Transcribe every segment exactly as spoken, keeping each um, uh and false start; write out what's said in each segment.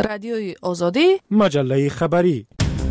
رادیوی آزادی، مجله خبری.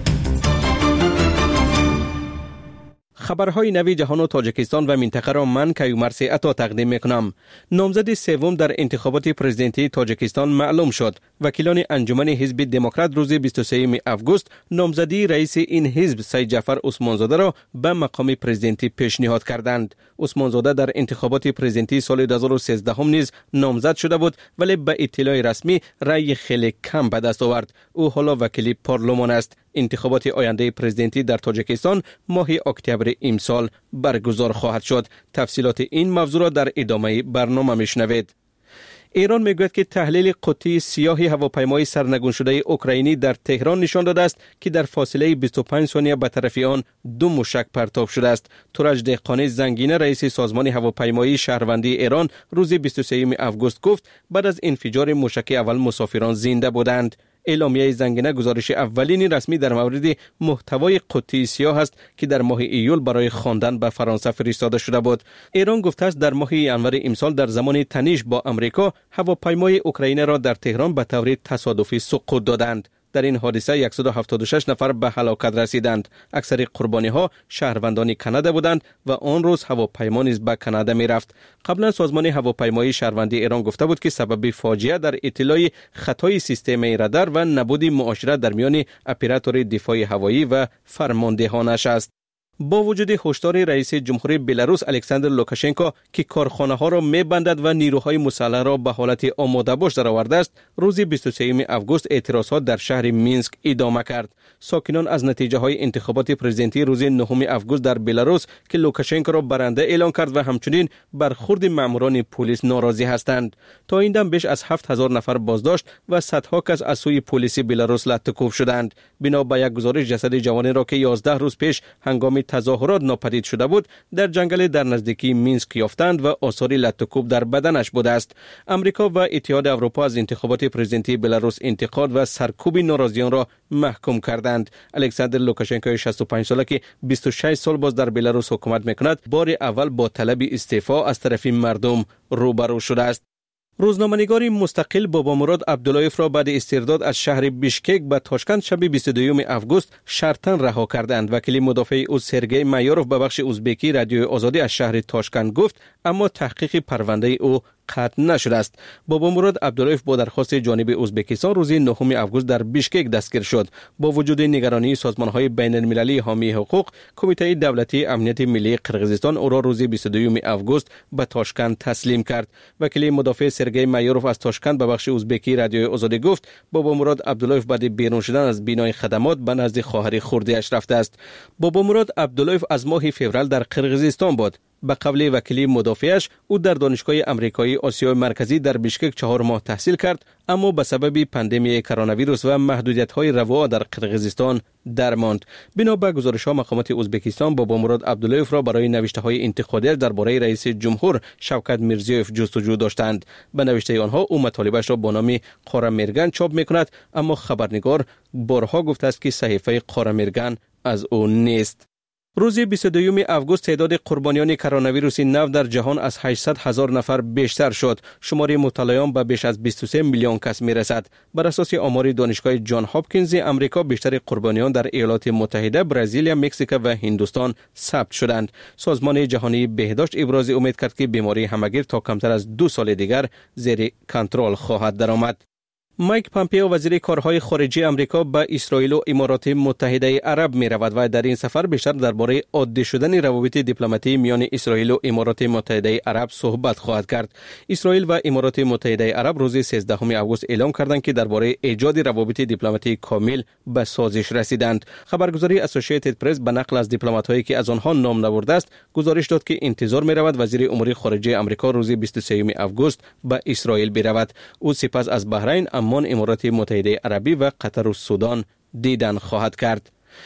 خبرهای نوی جهان و تاجیکستان و منطقه را من کیومرث عطا تقدیم میکنم. نامزد سوم در انتخابات پرزیدنتی تاجیکستان معلوم شد. وکیلان انجمن حزب دموکرات روز بیست و سوم آگوست نامزدی رئیس این حزب سید جعفر عثمانزاده را به مقام پرزیدنتی پیشنهاد کردند. عثمانزاده در انتخابات پرزیدنتی سال دو هزار و سیزده هم نیز نامزد شده بود، ولی به اطلاع رسمی رأی خیلی کم به دست آورد. او حالا وکیل پارلمان است. انتخابات آینده پرزیدنتی در تاجیکستان ماه اکتبر امسال برگزار خواهد شد. تفصیلات این موضوع را در ادامه برنامه میشنوید. ایران میگوید که تحلیل قطعی سیاه هواپیمای سرنگون شده اوکراینی در تهران نشان داده است که در فاصله بیست و پنج ثانیه به طرف آن دو موشک پرتاب شده است. تورج دهقانی زنگینه رئیس سازمان هواپیمایی شهروندی ایران روز بیست و سوم آگوست گفت بعد از انفجار موشک اول مسافران زنده بودند. اعلامیه زنگینه گزارش اولین رسمی در مورد محتوای قطعی سیاه است که در ماه ایول برای خواندن به فرانسه فرستاده شده بود. ایران گفته است در ماه ینور امسال در زمان تنش با امریکا هواپیمای اوکراینی را در تهران به طور تصادفی سقوط دادند. در این حادثه صد و هفتاد و شش نفر به هلاکت رسیدند. اکثر قربانی ها شهروندان کانادا بودند و آن روز هواپیما نیز به کانادا می رفت. قبلا سازمان هواپیمایی شهروندی ایران گفته بود که سبب فاجعه در اطلاع خطای سیستم رادار و نبود معاشرت در میان اپراتور دفاع هوایی و فرماندهانش است. با وجود هشدار رئیس جمهور بلاروس الکساندر لوکاشنکو که کارخانه ها را می‌بندد و نیروهای مسلح را به حالت آماده باش درآورده است، روز بیست و سوم آگوست اعتراضات در شهر مینسک ادامه کرد. ساکنان از نتیجه های انتخابات پرزیدنتی روز نهم آگوست در بلاروس که لوکاشنکو را برنده اعلان کرد و همچنین برخورد ماموران پلیس ناراضی هستند. تا این دم بیش از هفت هزار نفر بازداشت و صدها کس از سوی پلیس بلاروس لطکوب شدند. بنا به یک گزارش جسد جوانی را که یازده روز پیش هنگام تظاهرات ناپدید شده بود در جنگل در نزدیکی مینسک یافتند و آثار لطکوب در بدنش بوده است. امریکا و اتحاد اروپا از انتخابات پرزیدنتی بلاروس انتقاد و سرکوب ناراضیان را محکوم کردند. الکساندر لوکاشنکو شصت و پنج ساله که بیست و شش سال باز در بلاروس حکومت میکند، بار اول با طلب استعفا از طرف مردم روبرو شده است. روزنامه‌نگار مستقل بابامراد عبداللهیف را بعد استرداد از شهر بیشکک به تاشکند شب بیست و دوم آگوست شرطاً رها کردند. وکیل مدافع او سرگئی مایاروف به بخش ازبکی رادیوی آزادی از شهر تاشکند گفت اما تحقیق پرونده او قطع نشده است. بابامراد عبداللهیف با درخواست جانب ازبکستان روز نهم آگوست در بیشکک دستگیر شد. با وجود نگرانی سازمان‌های بین‌المللی حامی حقوق، کمیته دولتی امنیت ملی قرقیزستان او را روز بیست و دوم آگوست به تاشکند تسلیم کرد. وکیل مدافع سرگئی مایاروف از تاشکند به بخش ازبکی رادیوی آزادی گفت بابامراد عبداللهیف بعد بیرون شدن از بینای خدمات به نزد خواهر خرده‌اش رفته است. بابامراد عبداللهیف از ماه فوریه در قرقیزستان بود. به قول وکیل مدافعش او در دانشگاه امریکایی آسیای مرکزی در بیشکک چهار ماه تحصیل کرد، اما به سبب پاندمی کرونا ویروس و محدودیت‌های روا در قرقیزستان درماند. بنا به گزارش‌ها مقامات ازبکستان بابامراد عبداللهیف را برای نوشته‌های انتقادی درباره رئیس جمهور شوکت میرزیوف جستجو داشتند. به نوشته آنها او مطالبش را با نام قاره میرگن چاپ می‌کند، اما خبرنگار بارها گفته است که صحیفه قاره میرگن از او نیست. روز بیست و دوم آگوست تعداد قربانیان کرونا ویروس نو در جهان از هشتصد هزار نفر بیشتر شد. شمار مبتلایان به بیش از بیست و سه میلیون کس میرسد. بر اساس آمار دانشگاه جان هاپکینز امریکا بیشتر قربانیان در ایالات متحده، برزیل، مکزیک و هندوستان ثبت شدند. سازمان جهانی بهداشت ابراز امید کرد که بیماری همگیر تا کمتر از دو سال دیگر زیر کنترل خواهد درآمد. مایک پامپئو وزیر کارهای خارجه امریکا به اسرائیل و امارات متحده عرب می رود و در این سفر بیشتر درباره عادی شدن روابط دیپلماتی میان اسرائیل و امارات متحده عرب صحبت خواهد کرد. اسرائیل و امارات متحده عرب روز سیزدهم آگوست اعلام کردند که درباره ایجاد روابط دیپلماتی کامل به سازش رسیدند. خبرگزاری اسوسییتد پرس به نقل از دیپلمات‌هایی که از آنها نام نبرده است گزارش داد که انتظار می رود وزیر امور خارجه امریکا روز بیست و سوم آگوست به اسرائیل برود. او سپس از بحرین، عمان، امارات متحده عربی و قطر و سودان دیدن خواهد کرد.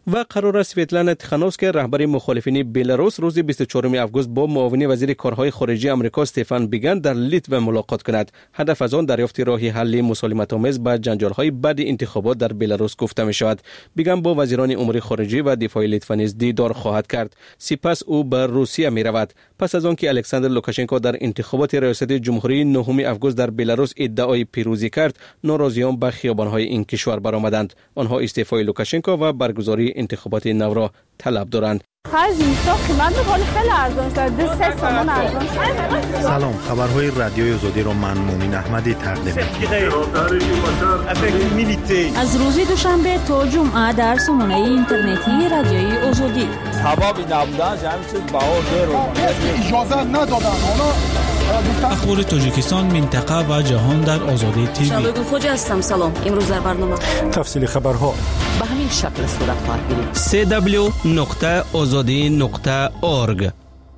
و قرار است سویتلانا تیخانوسکا رهبر مخالفین بلاروس روز بیست و چهارم آگوست با معاون وزیر کارهای خارجه آمریکا استفان بیگن در لیتو ملاقات کند. هدف از آن دریافت راه حل مسالمت‌آمیز با جنجال‌های بعد انتخابات در بلاروس گفته می‌شود. بیگن با وزیران امور خارجه و دفاع لیتوا نیز دیدار خواهد کرد. سپس او به روسیه می‌رود. پس از آنکه الکساندر لوکاشنکو در انتخابات ریاست جمهوری نهم آگوست در بلاروس ادعای پیروزی کرد، ناراضیان به خیابان‌های این کشور برآمدند. آنها استعفای لوکاشنکو و برگزاری انتخابات نو را طلب دارند. سلام، خبرهای رادیوی آزادی را من مومن احمدی تقدیم می‌کنم. از روز دوشنبه تا جمعه در سامانه اینترنتی رادیوی آزادی. حبابی نبودن جمعی چیز بهار دیر اجازه ندادن. اخبار تاجیکستان، منطقه و جهان در آزادی تیوی. شبگون خوجه هستم. سلام. امروز در برنامه تفصیل خبرها به همین شکل صورت خواهد گرفت. سی دبلیو نقطه آزادی نقطه اورگ.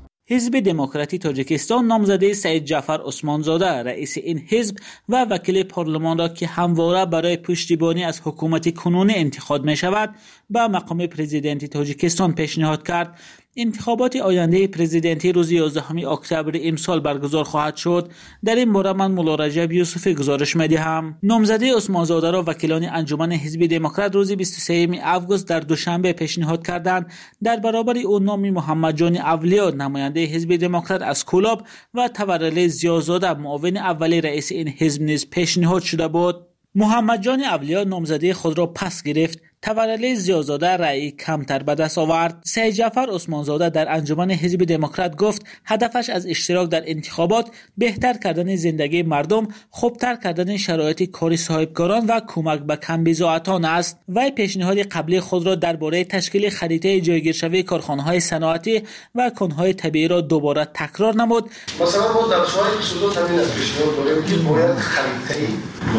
حزب دموکراتی تاجیکستان نامزده سعید جعفر عثمانزاده رئیس این حزب و وکیل پارلمان را که همواره برای پشتیبانی از حکومت کنونی انتخاب می شود به مقام پرزیدنتی تاجیکستان پیشنهاد کرد. انتخابات آینده پرزیدنتی روز یازدهم اکتبر امسال برگزار خواهد شد. در این باره من مولا رجب یوسفی گزارش می‌دهم. نامزده عثمانزاده را وکیلان انجمن حزب دموکرات روز بیست و سوم آگوست در دوشنبه پیشنهاد کردند. در برابر او نام محمد جان اولیا نماینده حزب دموکرات از کولاب و تورلی زیازاده معاون اول رئیس این حزب نیز پیشنهاد شده بود. محمد جان اولیا نامزدی خود را پس گرفت. تورلی زیازاده رأی کمتر به دست آورد. سعید جعفر عثمانزاده در انجمن حزب دموکرات گفت هدفش از اشتراک در انتخابات بهتر کردن زندگی مردم، خوبتر کردن شرایط کاری صاحبکاران و کمک به کمبزاعتان است. وی پیشنهاد قبلی خود را درباره تشکیل خریطه جایگیرشوی کارخانه‌های صنعتی و کانهای طبیعی را دوباره تکرار نمود. مثلا ما در سوال اقتصاد همین پیشنهاد داریم که باید خریطه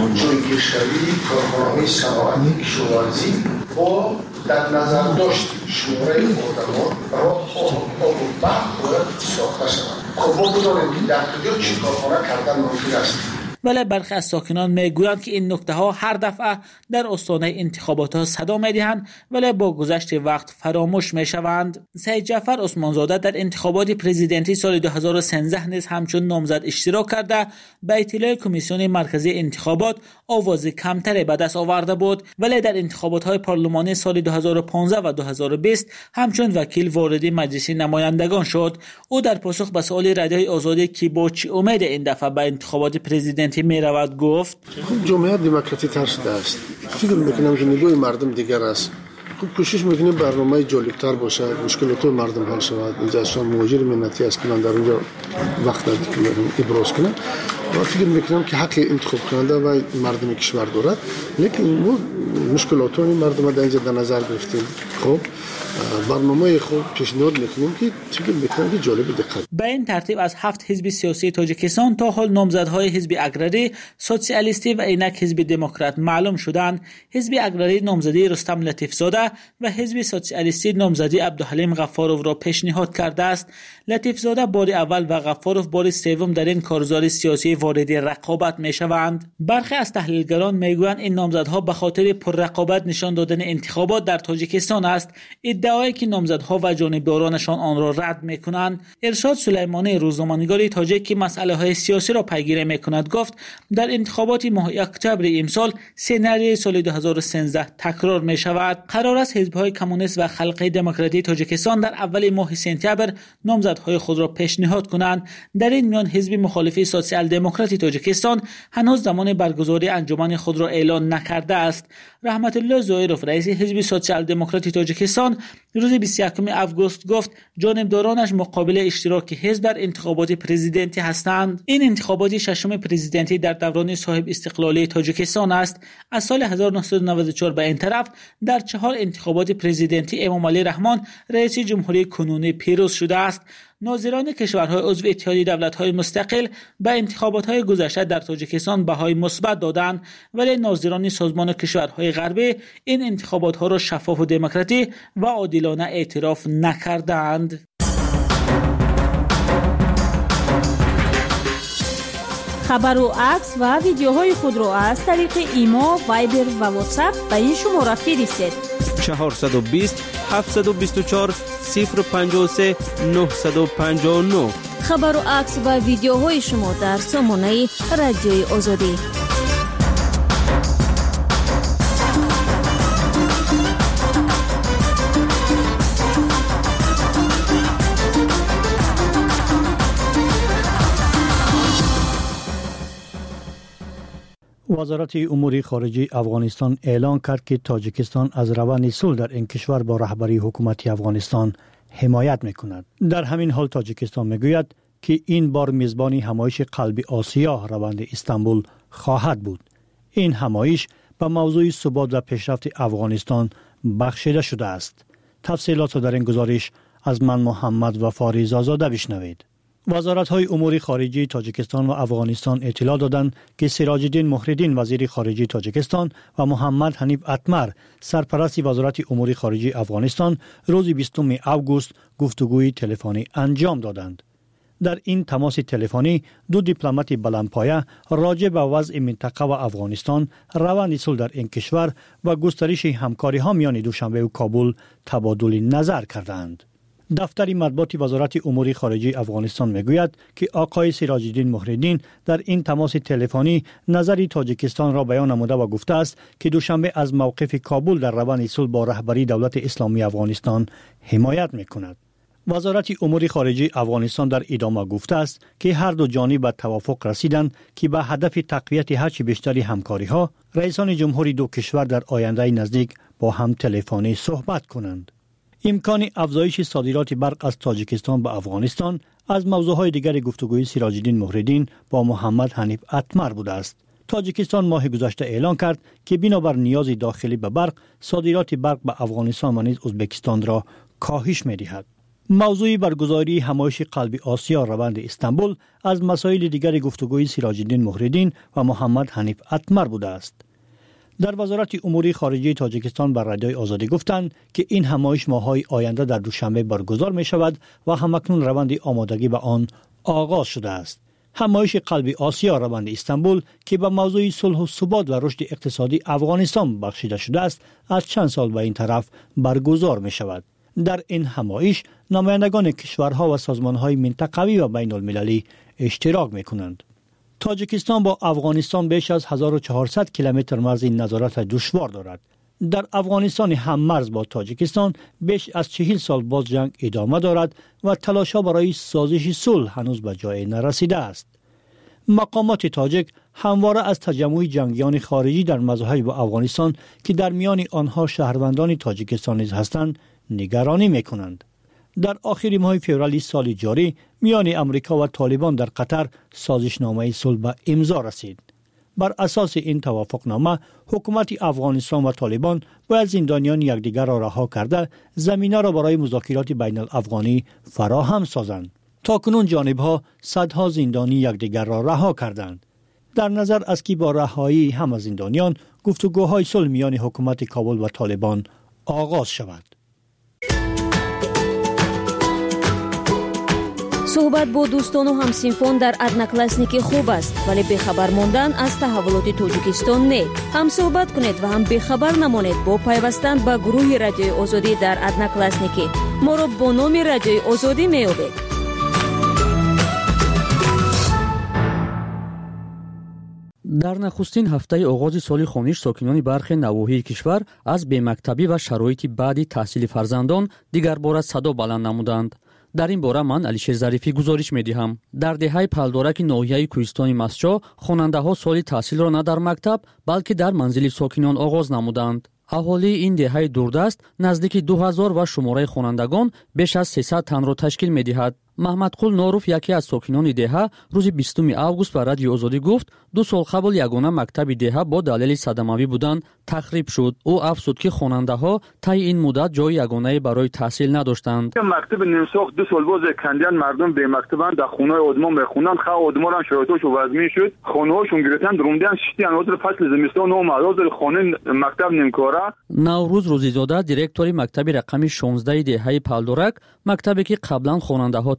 جایگیرشوی کارخانه‌های صنعتی کشاورزی و در نظر داشت شماره آدمان راه آب و برق باید ساخته شود. خب ما بدانیم که در کجا چه کارخانه کردن ممکن است. ولی برخی از ساکنان میگویند که این نکته ها هر دفعه در آستانه انتخابات ها صدا میدهند ولی با گذشت وقت فراموش میشوند. سعید جعفر عثمانزاده در انتخابات پرزیدنتی سال دو هزار و سیزده نیز همچون نامزد اشتراک کرده به اطلاع کمیسیون مرکزی انتخابات آواز کمتری به دست آورده بود، ولی در انتخابات های پارلمانی سال دو هزار و پانزده و دو هزار و بیست همچون وکیل وارد مجلس نمایندگان شد. او در پاسخ به سوال رادیوی آزادی که با چه امید این دفعه به انتخابات پرزیدنتی می رود گفت جمهوریت دموکراتی تر شده است. فکر میکنم که نگاه مردم دیگر است. خوب کوشش میکنیم برنامه جالبتر باشد، مشکلات مردم حل شود. اینجا شما مهاجر منتی است که من در اونجا وقت ندارم که ابراز کنم و فکر میکنم که حق انتخاب کننده و مردم کشور دارد، لیکن ما مشکلات مردم در اینجا در نظر گرفتیم. خب برنامه خوب پیشنهاد میکنیم که فکر میکنم که جالب دقت. به این ترتیب از هفت حزب سیاسی تاجیکستان تا حال نامزدهای حزب اگراری، سوسیالیستی و اینک حزب دموکرات معلوم شدند. حزب اگراری نامزدی رستم لطیفزاده و حزب سوسیالیستی نامزدی عبدالحلیم غفارov را پیشنهاد کرده است. لطیفزاده بار اول و غفارov بار سوم در این کارزار سیاسی وارد رقابت میشوند. برخی از تحلیلگران میگویند این نامزدها به خاطر پررقابت نشان دادن انتخابات در تاجیکستان است. ادعایی که نامزدها و جانبدارانشان آن را رد میکنند. ارشاد سلیمانی روزنامه‌نگار تاجیک که مسائل سیاسی را پیگیری میکند گفت در انتخابات ماه اکتبر امسال سناریوی سال دو هزار و سیزده تکرار می شود. قرار است حزب‌های کمونیست و خلق دموکراتی تاجیکستان در اول ماه سپتامبر نامزدهای خود را پیشنهاد کنند. در این میان حزب مخالف سوسیال دموکراتی تاجیکستان هنوز زمان برگزاری انجمن خود را اعلان نکرده است. رحمت الله ظاهرов رئیس حزب سوسیال دموکراتی تاجیکستان روز بیست و یکم آگوست گفت جانبدارانش مقابل اشتراک حزب در انتخابات پرزیدنتی هستند. این انتخابات ششم پرزیدنتی در دوران صاحب استقلالی تاجیکستان است. از سال هزار و نهصد و نود و چهار به این طرف در چهار انتخابات پرزیدنتی امام علی رحمان رئیس جمهوری کنونی پیروز شده است. ناظران کشورهای عضو اتحادیه دولت‌های مستقل به انتخابات‌های گذشته در تاجیکستان بهای مثبت دادند، ولی ناظران سازمان کشورهای غربی این انتخابات‌ها را شفاف و دموکراتی و عادلانه اعتراف نکردند. خبر و عکس و ویدیوهای خود را از طریق ایما، وایبر و واتساپ به این شماره فرستید. چهارصد و بیست هفتصد و بیست و چهار صفر پنج و سه نهصد و پنجاه و نه. خبر و عکس و ویدیوهای شما در سامانه رادیوی آزادی. وزارت امور خارجه افغانستان اعلان کرد که تاجیکستان از روند صلح در این کشور با رهبری حکومت افغانستان حمایت می‌کند. در همین حال تاجیکستان می‌گوید که این بار میزبان همایش قلب آسیا روند استانبول خواهد بود. این همایش به موضوع ثبات و پیشرفت افغانستان بخشیده شده است. تفصیلات در این گزارش از من محمد وفاری زازاده بشنوید. وزارت‌های امور خارجه تاجیکستان و افغانستان اطلاع دادند که سراج الدین مهرالدین وزیر خارجه تاجیکستان و محمد حنیف اتمر سرپرست وزارت امور خارجه افغانستان روز بیستم اوگوست گفتگوی تلفنی انجام دادند. در این تماس تلفنی دو دیپلمات بلندپایه راجع به وضع منطقه و افغانستان، روند صلح در این کشور و گسترش همکاری‌ها میان دوشنبه و کابل تبادل نظر کردند. دفتر مطبوعات وزارت امور خارجه افغانستان میگوید که آقای سراج الدین مهرالدین در این تماس تلفنی نظر تاجیکستان را بیان نموده و گفته است که دوشنبه از موقف کابل در روند صلح با رهبری دولت اسلامی افغانستان حمایت میکند. وزارت امور خارجه افغانستان در ادامه گفته است که هر دو جانب به توافق رسیدند که به هدف تقویت هرچه بیشتر همکاری‌ها رئیسان جمهوری دو کشور در آینده نزدیک با هم تلفنی صحبت کنند. امکان افزایش صادرات برق از تاجیکستان به افغانستان از موضوعهای دیگر گفتگوی سراج الدین مهرالدین با محمد حنیف اتمر بوده است. تاجیکستان ماه گذشته اعلان کرد که بنابر نیاز داخلی به برق، صادرات برق به افغانستان و نیز ازبکستان را کاهش می‌دهد. موضوع برگزاری همایش قلب آسیا روند استانبول از مسائل دیگر گفتگوی سراج الدین مهرالدین و محمد حنیف اتمر بوده است. در وزارت امور خارجه تاجیکستان بر رادیوی آزادی گفتند که این همایش ماه‌های آینده در دوشنبه برگزار می شود و همکنون روند آمادگی به آن آغاز شده است. همایش قلب آسیا روند استانبول که به موضوع صلح و ثبات و رشد اقتصادی افغانستان بخشیده شده است، از چند سال به این طرف برگزار می شود. در این همایش نمایندگان کشورها و سازمان‌های منطقوی و بین المللی اشتراک می کنند. تاجیکستان با افغانستان بیش از هزار و چهارصد کیلومتر مرز نظارت دشوار دارد. در افغانستان هم مرز با تاجیکستان بیش از چهل سال باز جنگ ادامه دارد و تلاش‌ها برای سازش صلح هنوز به جای نرسیده است. مقامات تاجیک همواره از تجمع جنگیان خارجی در مضاحک با افغانستان که در میان آنها شهروندان تاجیکستان نیز هستند نگرانی می‌کنند. در آخر ماه فوریه سال جاری میان امریکا و طالبان در قطر سازشنامه صلح به امضا رسید. بر اساس این توافقنامه حکومت افغانستان و طالبان باید زندانیان یکدیگر را رها کرده زمینه را برای مذاکرات بین الافغانی فراهم سازند. تاکنون جانبها صدها زندانی یکدیگر را رها کردند. در نظر است که با رهایی همه زندانیان گفتگوهای صلح میان حکومت کابل و طالبان آغاز شود. صحبت با دوستان و همسینفان در ادناکلاسنیکی خوب است، ولی بخبر ماندن از تحولات تاجیکستان نه. هم صحبت کنید و هم بخبر نمانید با پیوستن به گروه رادیوی آزادی در ادناکلاسنیکی. ما را با نام رادیوی آزادی میابید. در نخستین هفته آغاز سال خوانش ساکنان برخی نواحی کشور از بی‌مکتبی و شرایط بعد تحصیل فرزندان دیگر بار صدا بلند نمودند. در این باره من علیشیر ظریفی گزارش می‌دهم. در دهه پلدارک ناحیه کوهستان مسجا خواننده‌ها سال تحصیل را نه در مکتب بلکه در منزل ساکنان آغاز نمودند. اهالی این دهه دوردست نزدیک دو هزار و شماره خوانندگان بیش از سیصد تن را تشکیل می‌دهد. محمد قول نوروف یکی از ساکنان دهه روز بیستم اوگوست به رادیو آزادی گفت دو سال قبل یگانه مکتب دهه با دلیل صدموی بودن تخریب شد. او افزود که خواننده‌ها طی این مدت جای یگانه برای تحصیل نداشتند. مکتب نمساخت دو سال باز کندیان مردم به مکتبان در خونه آدما میخونن، خا آدما را شرایطش وضعی شد، خونه‌هاشون گرفتن روندن شتیان اول فصل زمستان و مازاد خونه مکتب نمیکاره. نوروز روزیزاده دیرکتور مکتب رقم شانزده دهه پلدارک، مکتبی که قبلا خواننده‌ها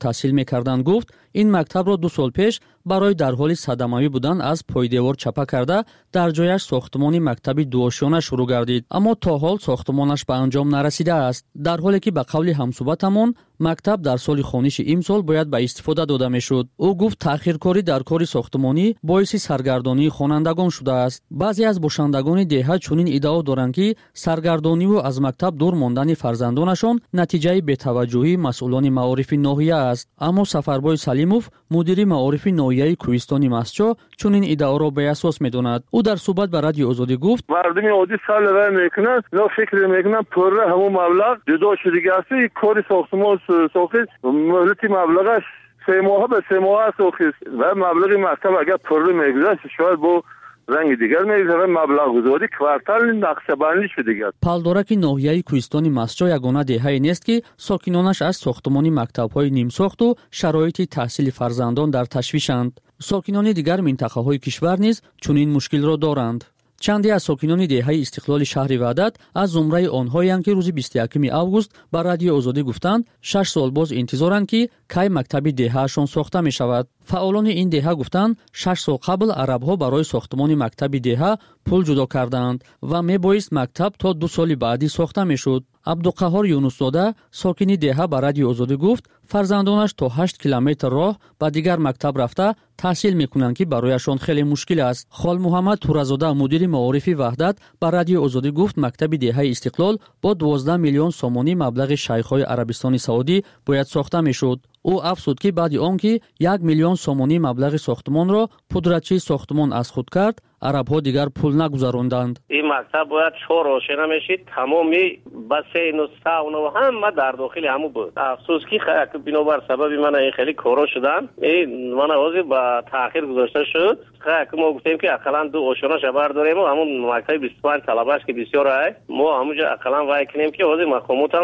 таҳсил мекарданд гуфт, ин мактабро ду сол пеш барои дар ҳоли садамавӣ будан аз пойдевор чапа карда дар ҷояш сохтмони мактаби дуошона шурӯъ гардид, аммо то ҳол сохтмонаш ба анҷом нарасидааст. дар ҳоле ки ба қавли ҳамсуҳбатамон мактаб дар соли хониши имсол бояд ба истифода дода мешуд. ӯ гуфт таъхиркорӣ дар кори сохтмонӣ боиси саргардонии хонандагон шудааст. баъзе аз бошандагони деҳа чунин иддао доранд ки саргардониву аз мактаб дур мондани фарзандонашон натиҷаи бетаваҷҷӯҳии масъулони маорифи ноҳия аст. аммо Сафарбой Салимов, мудири маорифи ноҳияи Кӯҳистони Масчо, чунин иддаоро беасос медонад. ӯ дар суҳбат ба радиои Озодӣ гуфт: мардуми оддӣ салава мекунанд, но фикр мекунанд пурра ҳамон маблағ ҷудо шудагааст, кори сохтмон сохид муҳлати маблағаш се моҳа ба се моҳа сохид ва маблағи мактаб агар пурра мегузашт шояд бо ранги дигар мегузашт, маблағгузорӣ квартални нақшабандӣ шудагааст. Палдораки ноҳияи Кӯҳистони Масчо ягона деҳае нест ки сокинонаш аз сохтмони мактабҳои нимсохту шароити таҳсили фарзандон дар ташвишанд. сокинони дигар минтақаҳои кишвар низ чунин мушкилро доранд. чанде аз сокинони деҳаи Истиқлоли шаҳри Ваҳдат аз зумраи онҳоянд ки рӯзи бисту якуми август ба радиои Озодӣ гуфтанд, шаш сол боз интизоранд ки кай мактаби деҳаашон сохта мешавад. фаъолони ин деҳа гуфтанд, шаш сол қабл арабҳо барои сохтмони мактаби деҳа пул ҷудо карданд ва мебоист мактаб то ду соли баъдӣ сохта мешуд. Абдуқаҳҳор Юнусзода, сокини деҳа ба радиои Озодӣ гуфт, фарзандонаш то ҳашт километр роҳ ба дигар мактаб рафта таҳсил мекунанд ки барояшон хеле мушкил аст. Холмуҳаммад Туразода, мудири маорифи Ваҳдат, ба радиои Озодӣ гуфт, мактаби деҳаи Истиқлол бо дувоздаҳ миллион сомонӣ маблағи шайхҳои Арабистони Саудӣ бояд сохта мешуд. ӯ афзуд ки баъди он ки як миллион сомонӣ маблағи сохтмонро пудратчии сохтмон аз худ кард, арабҳо дигар пул нагузаронданд. ин мактаб бояд чор ошена мешид, тамоми бассейну сауна ҳама дар дохили ҳаму буд. афсус ки бинобар сабаби мана ин хеле коро шудан, ин мана ҳозир ба таъхир гузошта шуд. мо гуфтем ки ақаллан ду ошонаша бардорему, ҳамун мактаби бисту панҷ талабаш ки бисёр ай, мо ҳамунҷа ақаллан вай кунем ки ҳозир мақомотам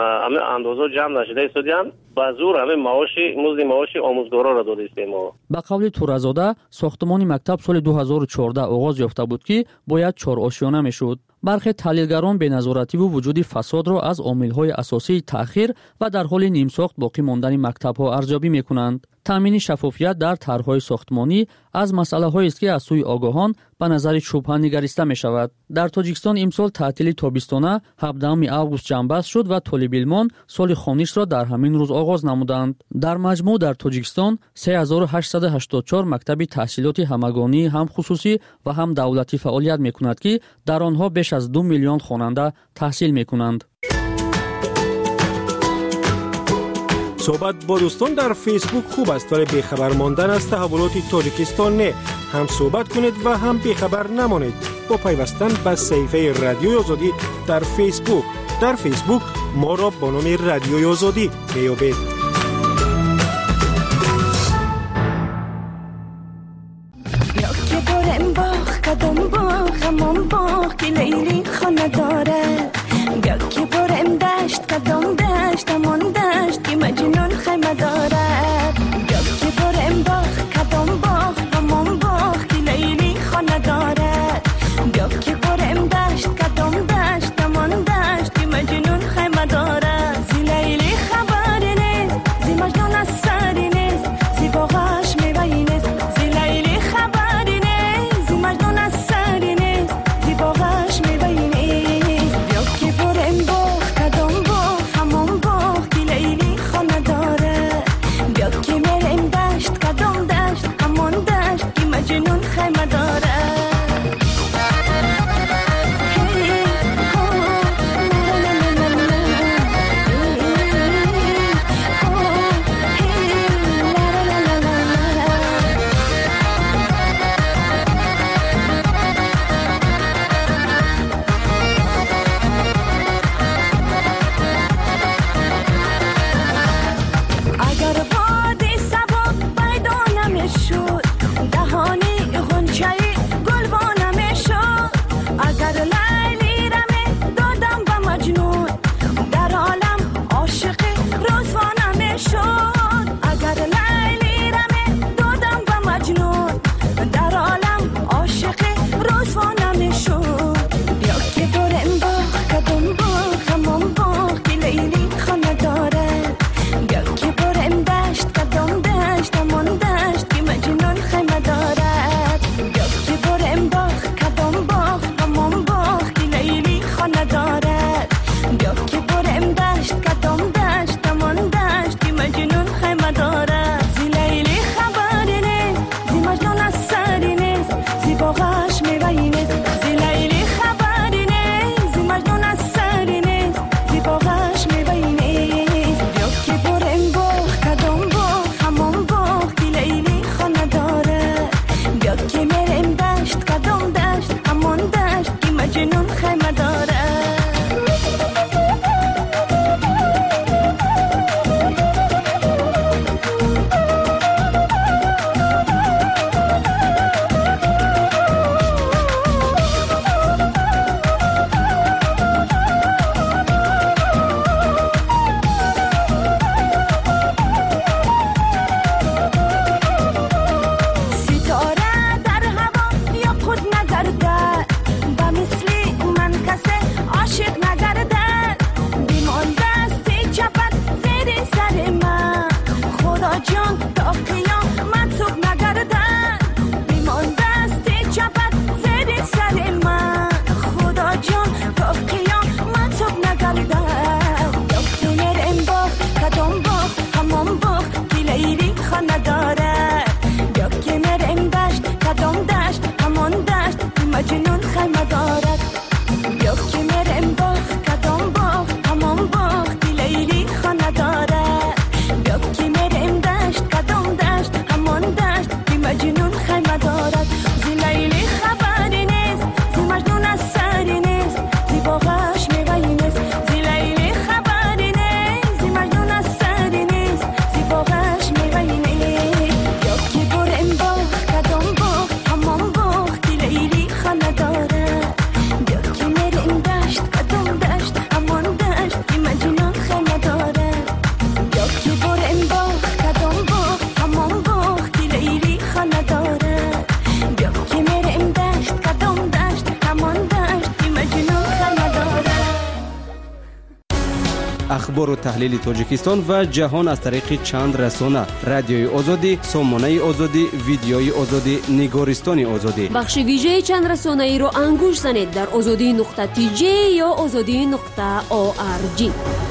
андоза ҷамъ нашуда истодиям, ба зур ҳаме маоши музди маоши омӯзгороро дода истем. ба қавли Туразода, сохтмони мактаб соли ду ҳазору чордаҳ оғоз ёфта буд ки бояд чор ошёна мешуд. бархе таҳлилгарон беназоративу вуҷуди фасодро аз омилҳои асосии таъхир ва дар ҳоли нимсохт боқӣ мондани мактабҳо арзёбӣ мекунанд. таъмини шаффофият дар тарҳҳои сохтмонӣ аз масъалаҳоест ки аз сӯи огоҳон ба назари шубҳа нигариста мешавад. дар Тоҷикистон имсол таътили тобистона ҳабдуми август ҷамъбаст шуд ва толибилмон соли хонишро дар ҳамин рӯз оғоз намуданд. дар маҷмӯъ дар Тоҷикистон се ҳазору ҳаштсаду ҳаштоду чор мактаби таҳсилоти ҳамагонӣ ҳам хусусӣ ва ҳам давлатӣ фаъолият мекунад ки дар онҳо беш аз ду миллион хонанда таҳсил мекунанд. صحبت با دوستان در فیسبوک خوب است ولی بیخبر ماندن از تحولات تاجیکستان نه. هم صحبت کنید و هم بیخبر نمانید با پیوستن به صفحه رادیوی آزادی در فیسبوک. در فیسبوک ما را با نام رادیوی آزادی بیابید. که برم دشت قدم دشت امان دشت که مجنون خیمه دارد که برم باغ قدم باغ امان باغ که لیلی خانه دارد که برم دشت قدم دشت امان دشت که مجنون خیمه دارد زی لیلی خبری نیست زی مجنون از سری نیست زی باغش میوهی نیست زی لیلی خبری نیست زی مجنون از سری نیست زی باغش میوهی نیست اخبار و تحلیل تاجیکستان و جهان از طریق چند رسانه: رادیوی آزادی، سامانه آزادی، ویدیوی آزادی، نگارستان آزادی. بخش ویژه چند رسانه ای رو انگوش زنید در آزادی نقطه تی جی یا آزادی نقطه او آر جی.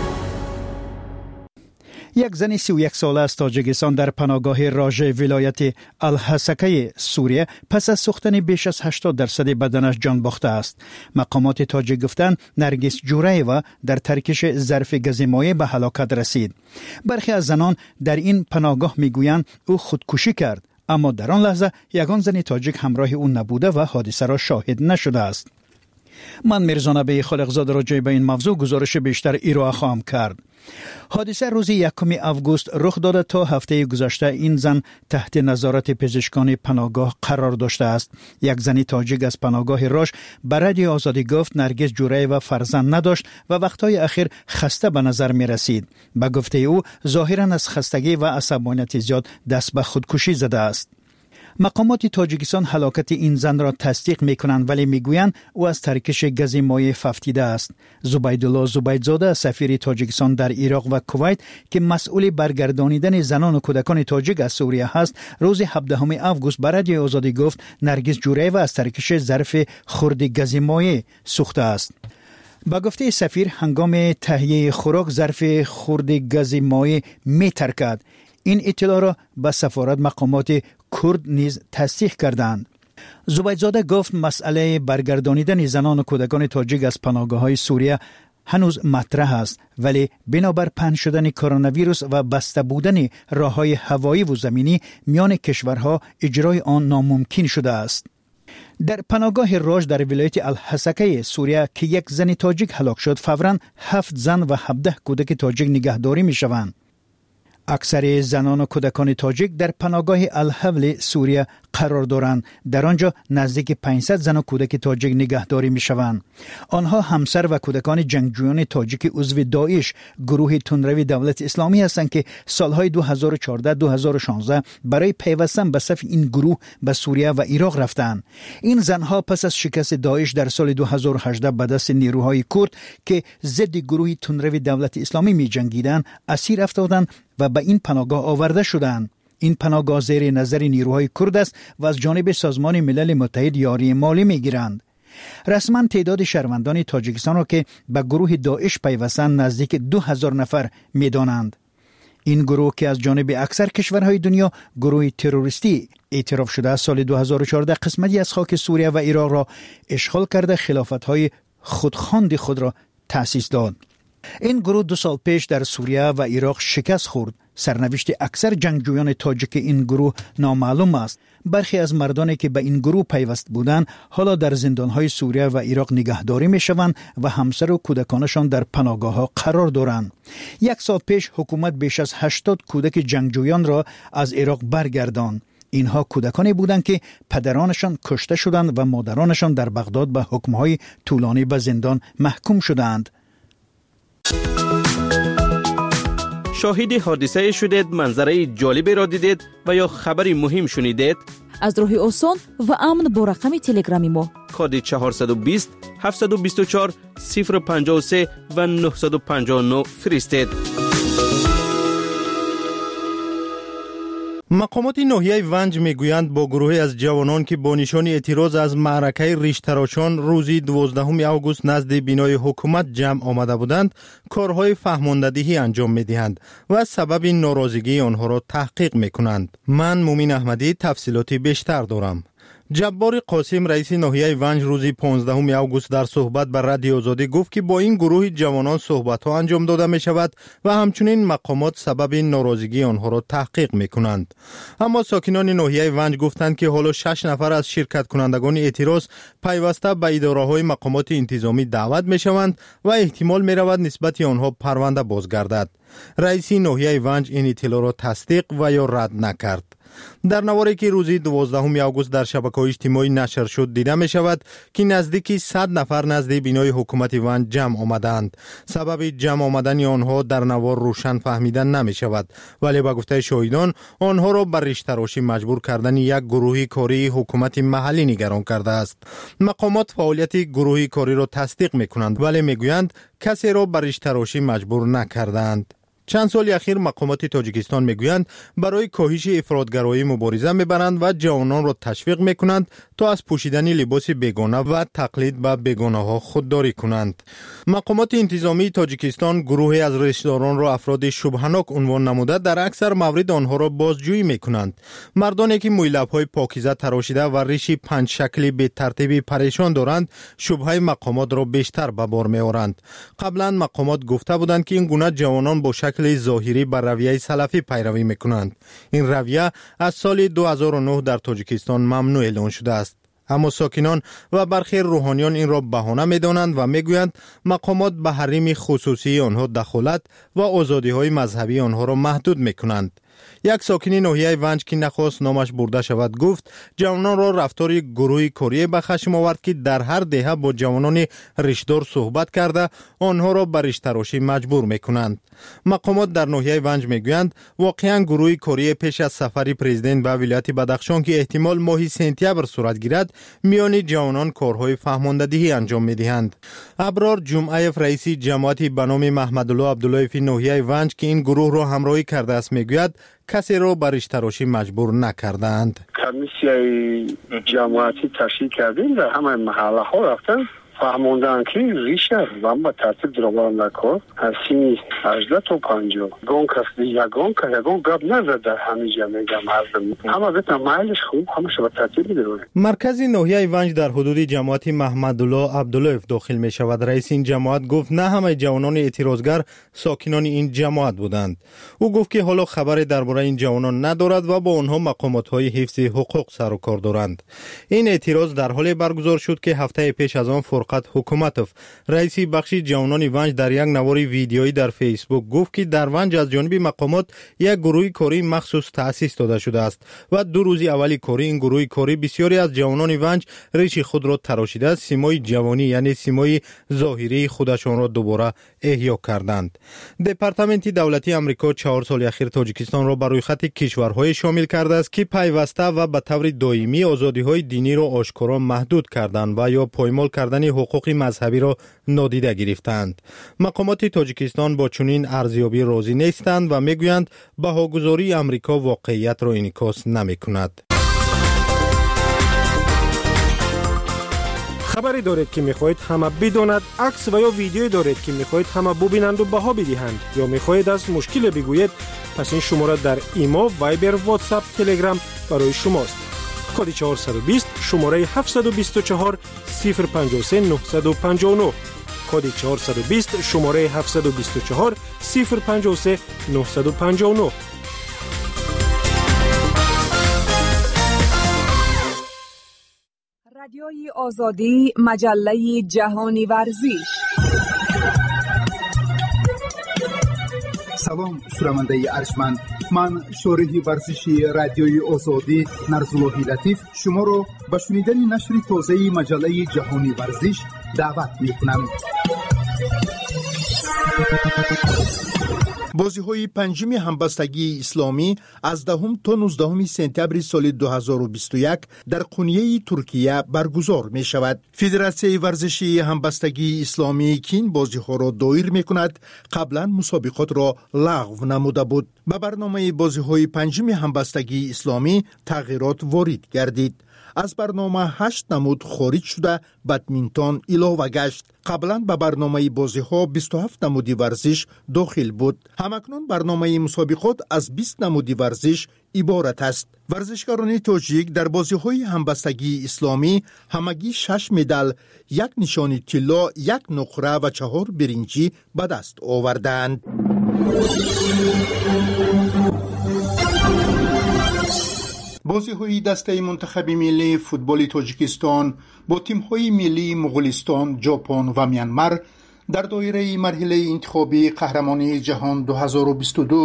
یک زن سی و یک ساله از تاجیکستان در پناهگاه راژ ولایت الحسکه سوریه پس از سوختن بیش از هشتاد درصد بدنش جان باخته است. مقامات تاجیک گفتند نرگس جورایوا در ترکش ظرف گازمایع به هلاکت رسید. برخی از زنان در این پناهگاه میگویند او خودکشی کرد، اما در آن لحظه یگان زن تاجیک همراه او نبوده و حادثه را شاهد نشده است. من میرزا نبی خالقزاده راجع به این موضوع گزارش بیشتر ارائه خواهم کرد. حادثه روز یکم آگوست رخ داده. تا هفته گذشته این زن تحت نظارت پزشکان پناهگاه قرار داشته است. یک زن تاجیک از پناهگاه راژ به رادیو آزادی گفت نرگس جورایوا فرزند نداشت و وقتهای اخیر خسته به نظر می رسید. به گفته او ظاهرا از خستگی و عصبانیت زیاد دست به خودکشی زده است. مقامات تاجیکستان هلاکت این زن را تصدیق میکنند، ولی میگویند او از ترکش گاز مایع ففتیده است. زبیدالله زبیدزاده سفیر تاجیکستان در عراق و کویت که مسئول برگردانیدن زنان و کودکان تاجیک از سوریه هست، روز هفدهم آگوست به رادیو آزادی گفت نرگس جورایوا از ترکش ظرف خرد گاز مایع سوخته است. با گفته سفیر هنگام تهیه خوراک ظرف خرد گاز مایع می ترکد. این اطلاع را به سفارت مقامات کرد نیز تصدیق کردند. زبیدزاده گفت مسئله برگردانیدن زنان و کودکان تاجیک از پناهگاه‌های سوریه هنوز مطرح است، ولی بنابر پنهان شدن کرونا ویروس و بسته بودن راه‌های هوایی و زمینی میان کشورها اجرای آن ناممکن شده است. در پناهگاه راژ در ولایت الحسکه سوریه که یک زن تاجیک هلاک شد، فوراً هفت زن و هفده کودک تاجیک نگهداری می‌شوند. اکثر زنان و کودکان تاجیک در پناهگاه الحول سوریه قرار دارند. در آنجا نزدیک پانصد زن و کودک تاجیک نگهداری می شوند. آنها همسر و کودکان جنگجویان تاجیک عضو داعش، گروه تندروی دولت اسلامی هستند که سالهای دو هزار و چهارده دو هزار و شانزده برای پیوستن به صف این گروه به سوریه و عراق رفتند. این زنها پس از شکست داعش در سال دو هزار و هجده به دست نیروهای کرد که ضد گروه تندروی دولت اسلامی می جنگیدند اسیر افتادند و به این پناهگاه آورده شدند. این پناهگاه زیر نظر نیروهای کرد است و از جانب سازمان ملل متحد یاری مالی میگیرند. رسما تعداد شهروندان تاجیکستان را که به گروه داعش پیوستند نزدیک دو هزار نفر میدانند. این گروه که از جانب اکثر کشورهای دنیا گروه تروریستی اعتراف شده است، سال دو هزار و چهارده قسمتی از خاک سوریه و عراق را اشغال کرده خلافت‌های خودخواند خود را تأسیس داد. این گروه دو سال پیش در سوریه و عراق شکست خورد. سرنوشت اکثر جنگجویان تاجیک این گروه نامعلوم است. برخی از مردانی که به این گروه پیوست بودند حالا در زندانهای سوریه و عراق نگهداری می شوند و همسر و کودکانشان در پناهگاه‌ها قرار دارند. یک سال پیش حکومت بیش از هشتاد کودک جنگجویان را از عراق برگرداند. اینها کودکانی بودند که پدرانشان کشته شدند و مادرانشان در بغداد به حکم‌های طولانی به زندان محکوم شدند. شاهد حادثه شدید، منظره جالبی را دیدید و یا خبری مهم شنیدید؟ از راه آسان و امن با رقم تلگرامی ما کد چهارصد و بیست هفتصد و بیست و چهار صفر پنجاه و سه و نهصد و پنجاه و نه فرستید. مقامات ناحیه ونج میگویند با گروهی از جوانان که با نشان اعتراض از معرکه ریشتراشان روزی دوازدهم آگوست نزد بینای حکومت جمع آمده بودند، کارهای فهماندهی انجام میدهند و سبب ناراضگی آنها را تحقیق میکنند. من مومین احمدی تفصیلاتی بیشتر دارم. جبار قاسم رئیس ناحیه ونج روزی پانزدهم آگوست در صحبت با رادیو آزادی گفت که با این گروه جوانان صحبت ها انجام داده می شود و همچنین مقامات سبب ناراضگی آنها را تحقیق می کنند. اما ساکنان ناحیه ونج گفتند که حالا شش نفر از شرکت کنندگان اعتراض پیوسته به اداره های مقامات انتظامی دعوت می شوند و احتمال می رود نسبت آنها پرونده بازگردد. رئیس ناحیه ونج این اطلاع را تصدیق و یا رد نکرد. در نواری که روزی دوازدهم آگوست در شبکه‌های اجتماعی نشر شد دیده می شود که نزدیکی صد نفر نزد بینای حکومت ون جمع آمدند. سبب جمع آمدن آنها در نوار روشن فهمیدن نمی شود، ولی با گفته شاهدان آنها را بر ریش تراشی مجبور کردن یک گروه کاری حکومت محلی نگران کرده است. مقامات فعالیت گروه کاری را تصدیق می کنند، ولی می گویند کسی را بر ریش تراشی مجبور نکردند. چند سال اخیر مقامات تاجیکستان میگویند برای کاهش افراطگرایی مبارزه میبرند و جوانان را تشویق میکنند تا از پوشیدن لباس بیگانه و تقلید به بیگانه ها خودداری کنند. مقامات انتظامی تاجیکستان گروهی از ریشه‌داران را افراد شبهناک عنوان نموده در اکثر موارد آنها را بازجویی میکنند. مردانی که مویلب‌های پاکیزه تراشیده و ریش پنج شکلی به ترتیب پریشان دارند شبهه مقامات را بیشتر به بار میآورند. قبلا مقامات گفته بودند که این گونه جوانان با شکل ظاهری بر رویه سلفی پیروی میکنند. این رویه از سال دو هزار و نه در تاجیکستان ممنوع اعلان شده است. اما ساکنان و برخی روحانیان این را بهانه می‌دانند و میگویند مقامات به حریم خصوصی آنها دخالت و آزادی‌های مذهبی آنها را محدود می‌کنند. یک ساکنی ناحیه ونج که نخواست نامش برده شود گفت جوانان را رفتار گروه کاری به خشم آورد که در هر دهه با جوانان ریشدار صحبت کرده آنها را به ریش تراشی مجبور میکنند. مقامات در ناحیه ونج میگویند واقعا گروه کاری پیش از سفر پرزیدنت به ولایت بدخشان که احتمال ماه سپتامبر صورت گیرد میان جوانان کارهای فهماندهی انجام میدهند. ابرار جمعیف رئیس جماعت به نام محمدالله عبداللهی ناحیه ونج که این گروه را همراهی کرده است میگوید کسی را بر ریش تراشی مجبور نکردند. کمیسیای جماعتی تشکیل کردیم در همه محله ها رفتن فهموندن که ریشه و با ترتیب درآورد نکرد از سی هجده تا پنجاه گون کسی یگان که یگان گپ نزد در همه جا میگم مردم همه بتن مایلش خوب همه شب ترتیب میدونه. مرکز ناحیه ونج در حدود جماعت محمدالله عبدالله داخل می شود. رئیس این جماعت گفت نه همه جوانان اعتراضگر ساکنان این جماعت بودند. او گفت که حالا خبری درباره این جوانان ندارد و با آنها مقامات های حفظ حقوق سر و کار دارند. این اعتراض در حالی برگزار شد که هفته پیش از آن فرقت حکومتوف رئیس بخش جوانان ونج در یک نوار ویدیویی در فیسبوک گفت که در ونج از جانب مقامات یک گروه کاری مخصوص تأسیس داده شده است و دو روز اولی کاری این گروه کاری بسیاری از جوانان ونج ریش خود را تراشیده سیمای جوانی یعنی سیمای ظاهری خودشان را دوباره احیا کردند. دپارتمنت دولتی آمریکا چهار سال اخیر تاجیکستان را بر روی خط کشورهای شامل کرده است که پیوسته و به طور دائمی آزادی‌های دینی را آشکارا محدود کردند و یا پایمال کردن حقوق مذهبی را نادیده گرفتند. مقامات تاجیکستان با چنین ارزیابی راضی نیستند و میگویند بهاگذاری آمریکا واقعیت را انعکاس نمی‌کند. خبری دارید که میخواهید همه بداند، عکس و یا ویدیویی دارید که میخواهید همه ببینند و بها بدهند یا میخواهید از مشکل بگویید، پس این شماره در ایما، وایبر، واتساپ، تلگرام برای شماست. کد چهارصد و بیست شماره هفتصد و بیست و چهار صفر پنجاه و سه نهصد و پنجاه و نه کد چهارصد و بیست شماره هفتصد و بیست و چهار صفر پنجاه و سه نهصد و پنجاه و نه. رادیوی آزادی، مجله جهانی ورزش. سلام شنونده ارجمند، من شارح ورزشی رادیوی آزادی نرزاللهی لطیف شما را به شنیدن نشر تازه مجله جهانی ورزش دعوت می‌کنم. بازی‌های پنجم همبستگی اسلامی از دهم تا نوزدهم سپتامبر سال دو هزار و بیست و یک در قونیه ترکیه برگزار می شود. فدراسیون ورزشی همبستگی اسلامی که این بازی‌ها را دایر می کند قبلا مسابقات را لغو نموده بود. به برنامه بازی‌های پنجم همبستگی اسلامی تغییرات وارد گردید. از برنامه هشت نمود خارج شده بدمینتون علاوه گشت. قبلا به برنامه بازی ها بیست و هفت نمودی ورزش داخل بود. همکنون برنامه مسابقات از بیست نمودی ورزش عبارت است. ورزشکاران تاجیک در بازی های همبستگی اسلامی همگی شش مدال، یک نشانی طلا، یک نقره و چهار برنجی به دست آوردند. بازی های دسته منتخب ملی فوتبال تاجیکستان با تیم های ملی مغولستان، ژاپن و میانمار در دایره مرحله انتخابی قهرمانی جهان دو هزار و بیست و دو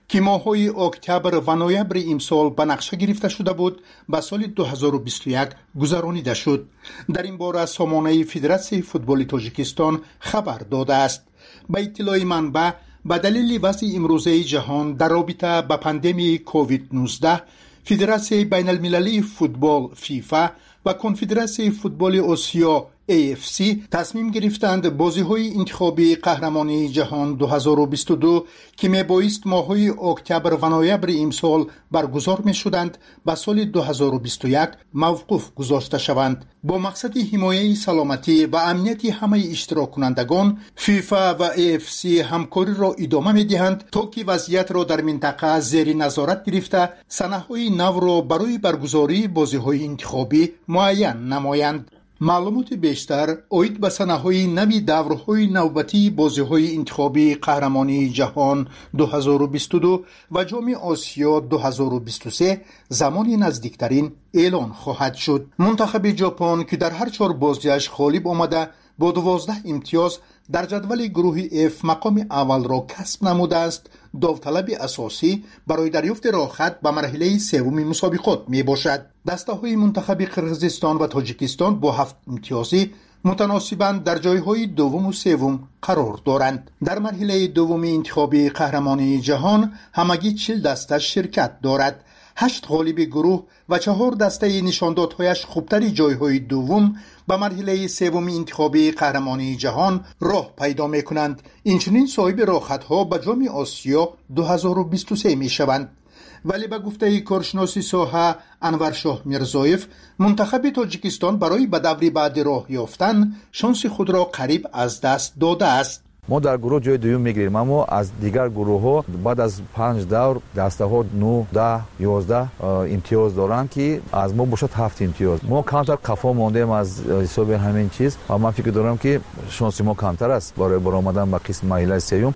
که ماه‌های اکتبر و نوامبر امسال به نقشه گرفته شده بود به سال دو هزار و بیست و یک گذرانیده شد. در این باره سامانه فدراسیون فوتبال تاجیکستان خبر داده است. به اطلاع منبع به دلیل وضع امروزه جهان در رابطه با پاندمی کووید نوزده، فدراسیون بین المللی فوتبال فیفا و کنفدراسیون فوتبال آسیا ای اف سی تصمیم گرفتند بازی‌های انتخابی قهرمانی جهان دو هزار و بیست و دو که میبایست ماه‌های اکتبر و نوامبر امسال برگزار می‌شدند به سال دو هزار و بیست و یک موقوف گذاشته شوند. با مقصد حمایت سلامتی و امنیت همه اشتراک کنندگان، فیفا و ای اف سی همکاری را ادامه می‌دهند تا که وضعیت را در منطقه زیر نظارت گرفته سنه‌های نو را برای برگزاری بازی‌های انتخابی معین نمایند. معلومات بیشتر اوید به سنه‌های نوی دورهای نوبتی بازی‌های انتخابی قهرمانی جهان دو هزار و بیست و دو و جام آسیا دو هزار و بیست و سه زمانی نزدیکترین اعلان خواهد شد. منتخب ژاپن که در هر چهار بازیش غالب آمده با دوازده امتیاز در جدول گروه اف مقام اول را کسب نموده است، داوطلب اساسی برای دریافت راحت به مرحله سوم مسابقات می باشد. دسته های منتخب قرقیزستان و تاجیکستان با هفت امتیازی متناسباً در جایهای دوم و سوم قرار دارند. در مرحله دوم انتخابی قهرمانی جهان همگی چهل دسته شرکت دارد. هشت غالب گروه و چهار دسته نشاندادهایش خوبتری جایهای دوم به مرحله سوم انتخابی قهرمانی جهان راه پیدا می کنند. اینچنین صاحب راحت ها به جام آسیا دو هزار و بیست و سه می شوند. ولی به گفته کارشناس ساحه انور شاه میرزایف، منتخب تاجیکستان برای به دور بعد راه یافتن شانس خود را قریب از دست داده است. ما در گروه جای دوم میگیریم، اما از دیگر گروه ها بعد از پنج دور دسته ها نه ده یازده امتیاز دارند که از ما باشد هفت امتیاز. ما کمتر قفا ماندیم از حساب همین چیز و من فکر دارم که شانس ما کمتر است برای برآمدن به قسم مرحله سوم.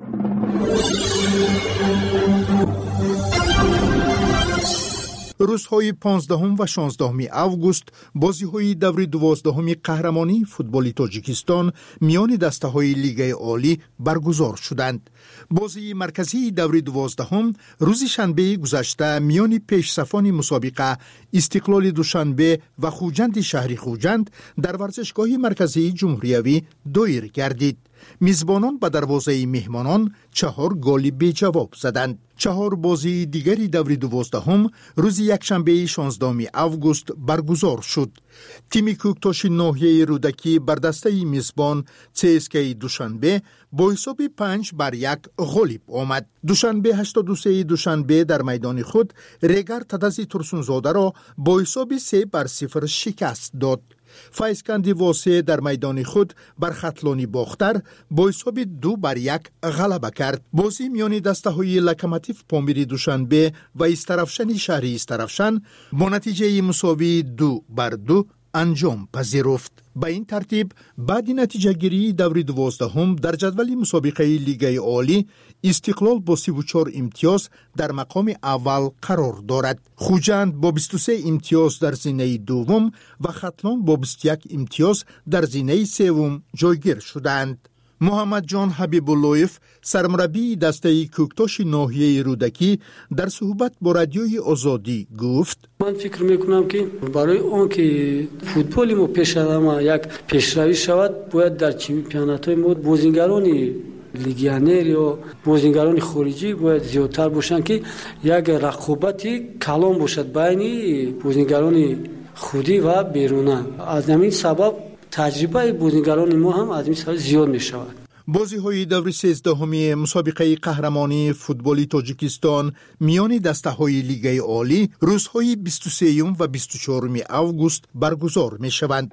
روزهای پانزدهم و شانزدهم اوگوست بازی‌های دور دوازدهم قهرمانی فوتبال تاجیکستان میان دسته‌های لیگ عالی برگزار شدند. بازی مرکزی دور دوازدهم روز شنبه گذشته میان پیشصفان مسابقه استقلال دوشنبه و خوجند شهر خوجند در ورزشگاه مرکزی جمهوریوی دایر گردید. میزبانان به دروازه مهمانان چهار گل بی جواب زدند. چهار بازی دیگری دور دوازدهم روز یکشنبه شانزدهم اوگوست برگزار شد. تیم کوکتاش ناحیه رودکی بر دسته میزبان سی اس کی دوشنبه با حساب پنج بر یک غالب آمد. دوشنبه هشتاد و سه دوشنبه در میدان خود ریگر تدزی ترسونزاده را با حساب سه بر صفر شکست داد. فایزکندی واسه در میدان خود بر خطلانی باختر با حساب دو بر یک غلبه کرد. بازی میان دسته های لکماتیف پامیری دوشنبه و استرفشن شهری استرفشن با نتیجه مساوی دو بر دو انجام پذیرفت. به این ترتیب بعد نتیجه گیری دور دوازدهم در جدول مسابقه لیگ عالی استقلال با سی و چهار امتیاز در مقام اول قرار دارد. خوجند با بیست و سه امتیاز در زینه دوم و ختلان با بیست و یک امتیاز در زینه سوم جایگیر شدند. محمد جان حبیب اللهیف سرمربی دسته کوکتاش ناحیه رودکی در صحبت با رادیوی آزادی گفت: من فکر میکنم که برای اون که فوتبال ما پیشرو یک پیشروی شود باید در چمپیونات های ما بازیگران لیگیونر یا بازیگران خارجی باید زیادتر باشن که یک رقابتی کلان باشد بین بازیگران خودی و بیرونه. از همین سبب تجربه بازیگران ما هم از این سال زیاد می شود. بازی های دور سیزدهمی مسابقه قهرمانی فوتبال تاجیکستان میان دسته های لیگ عالی روزهای بیست و سه و بیست و چهار اوگوست برگزار می شوند.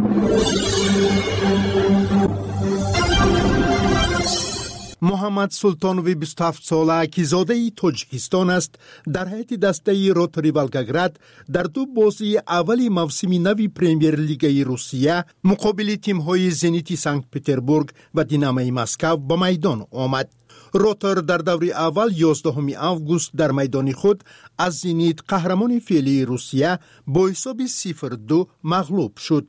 محمد سلطانوی بیست و هفت ساله که زاده تاجیکستان است در هیئت دسته روتری ولگراد در دو بازی اولی موسم نوی پریمیر لیگ روسیه مقابل تیم‌های زنیت سنت پترزبورگ و دینامو مسکو به میدان آمد. روتر در دور اول یازدهم اوگوست در میدان خود از زنیت قهرمان فعلی روسیه با حساب صفر دو مغلوب شد.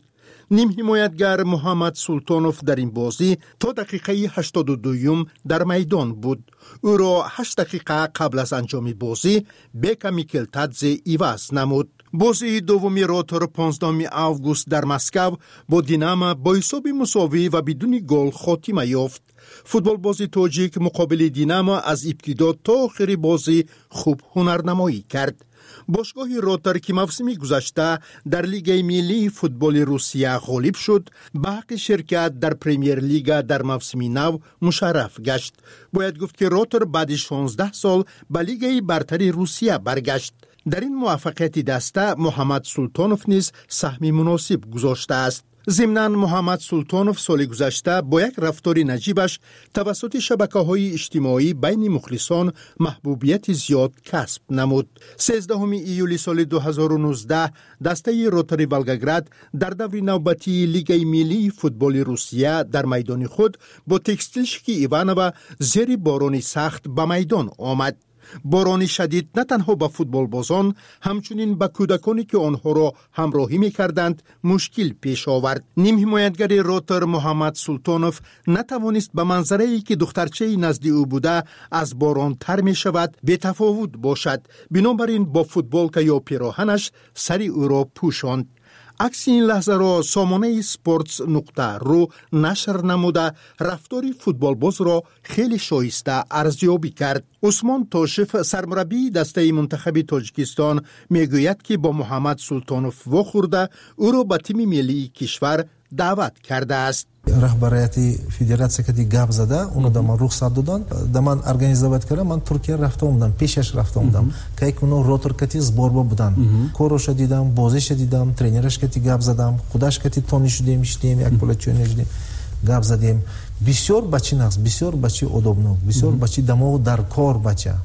نیم حمایتگر محمد سلطانوف در این بازی تا دقیقه هشتاد و دو در میدان بود. او را هشت دقیقه قبل از انجام بازی بیکا میکلتادزه ایواز نمود. بازی دومی روتر پانزدهم آگوست در مسکو با دیناما با حساب مساوی و بدون گل خاتمه یافت. فوتبال بازی تاجیک مقابل دیناما از ابتدا تا آخر بازی خوب هنرنمایی کرد. باشگاه روتر که موسم گذشته در لیگ ملی فوتبال روسیه غالب شد، به حق شرکت در پریمیر لیگ در موسم نو مشرف گشت. باید گفت که روتر بعد شانزده سال به لیگ برتر روسیه برگشت. در این موفقیت دسته محمد سلطانوف نیز سهم مناسب گذاشته است. ضمناً محمد سلطانوف سال گذشته با یک رفتار نجیبش توسط شبکه‌های اجتماعی بین مخلصان محبوبیت زیاد کسب نمود. سیزدهم ایولی سال دو هزار و نوزده دسته روتری ولگاگراد در دور نوبتی لیگ ملی فوتبال روسیه در میدان خود با تکستیلشکی ایوانووا زیر باران سخت به میدان آمد. باران شدید نه تنها به فوتبال بازان همچنین به کودکانی که آنها را همراهی می کردند مشکل پیش آورد. نیم حمایتگر روتر محمد سلطانوف نتوانست به منظره‌ای که دخترچه نزد او بوده از باران تر می شود بی تفاوت باشد. بنابراین با فوتبال که یا پیراهنش سری او را پوشاند. عکس این لحظه را سامانه سپورتس نقطه رو نشر نموده رفتار فوتبال باز را خیلی شایسته ارزیابی کرد. عثمان تاشف سرمربی دسته منتخب تاجیکستان میگوید که با محمد سلطانوف واخورده او را به تیم ملی کشور دعوت کرده است. رهبریت فدراسیه که گپ زده اونو در من رخصت دادن در من ارگانیزovat کردم. من ترکیه رفته بودم، پیشش رفته بودم که یک اونو روتر کتی زبوربا بودن. کوروش دیدم، بازیش دیدم، ترینرش کتی گپ زدم، خودش کتی تونی شدیم، میشتیم یک پولچو نشدیم گپ زدیم. بسیار بچه نقص، بسیار بچه ادبناک، بسیار بچه دماغ در کار بچه.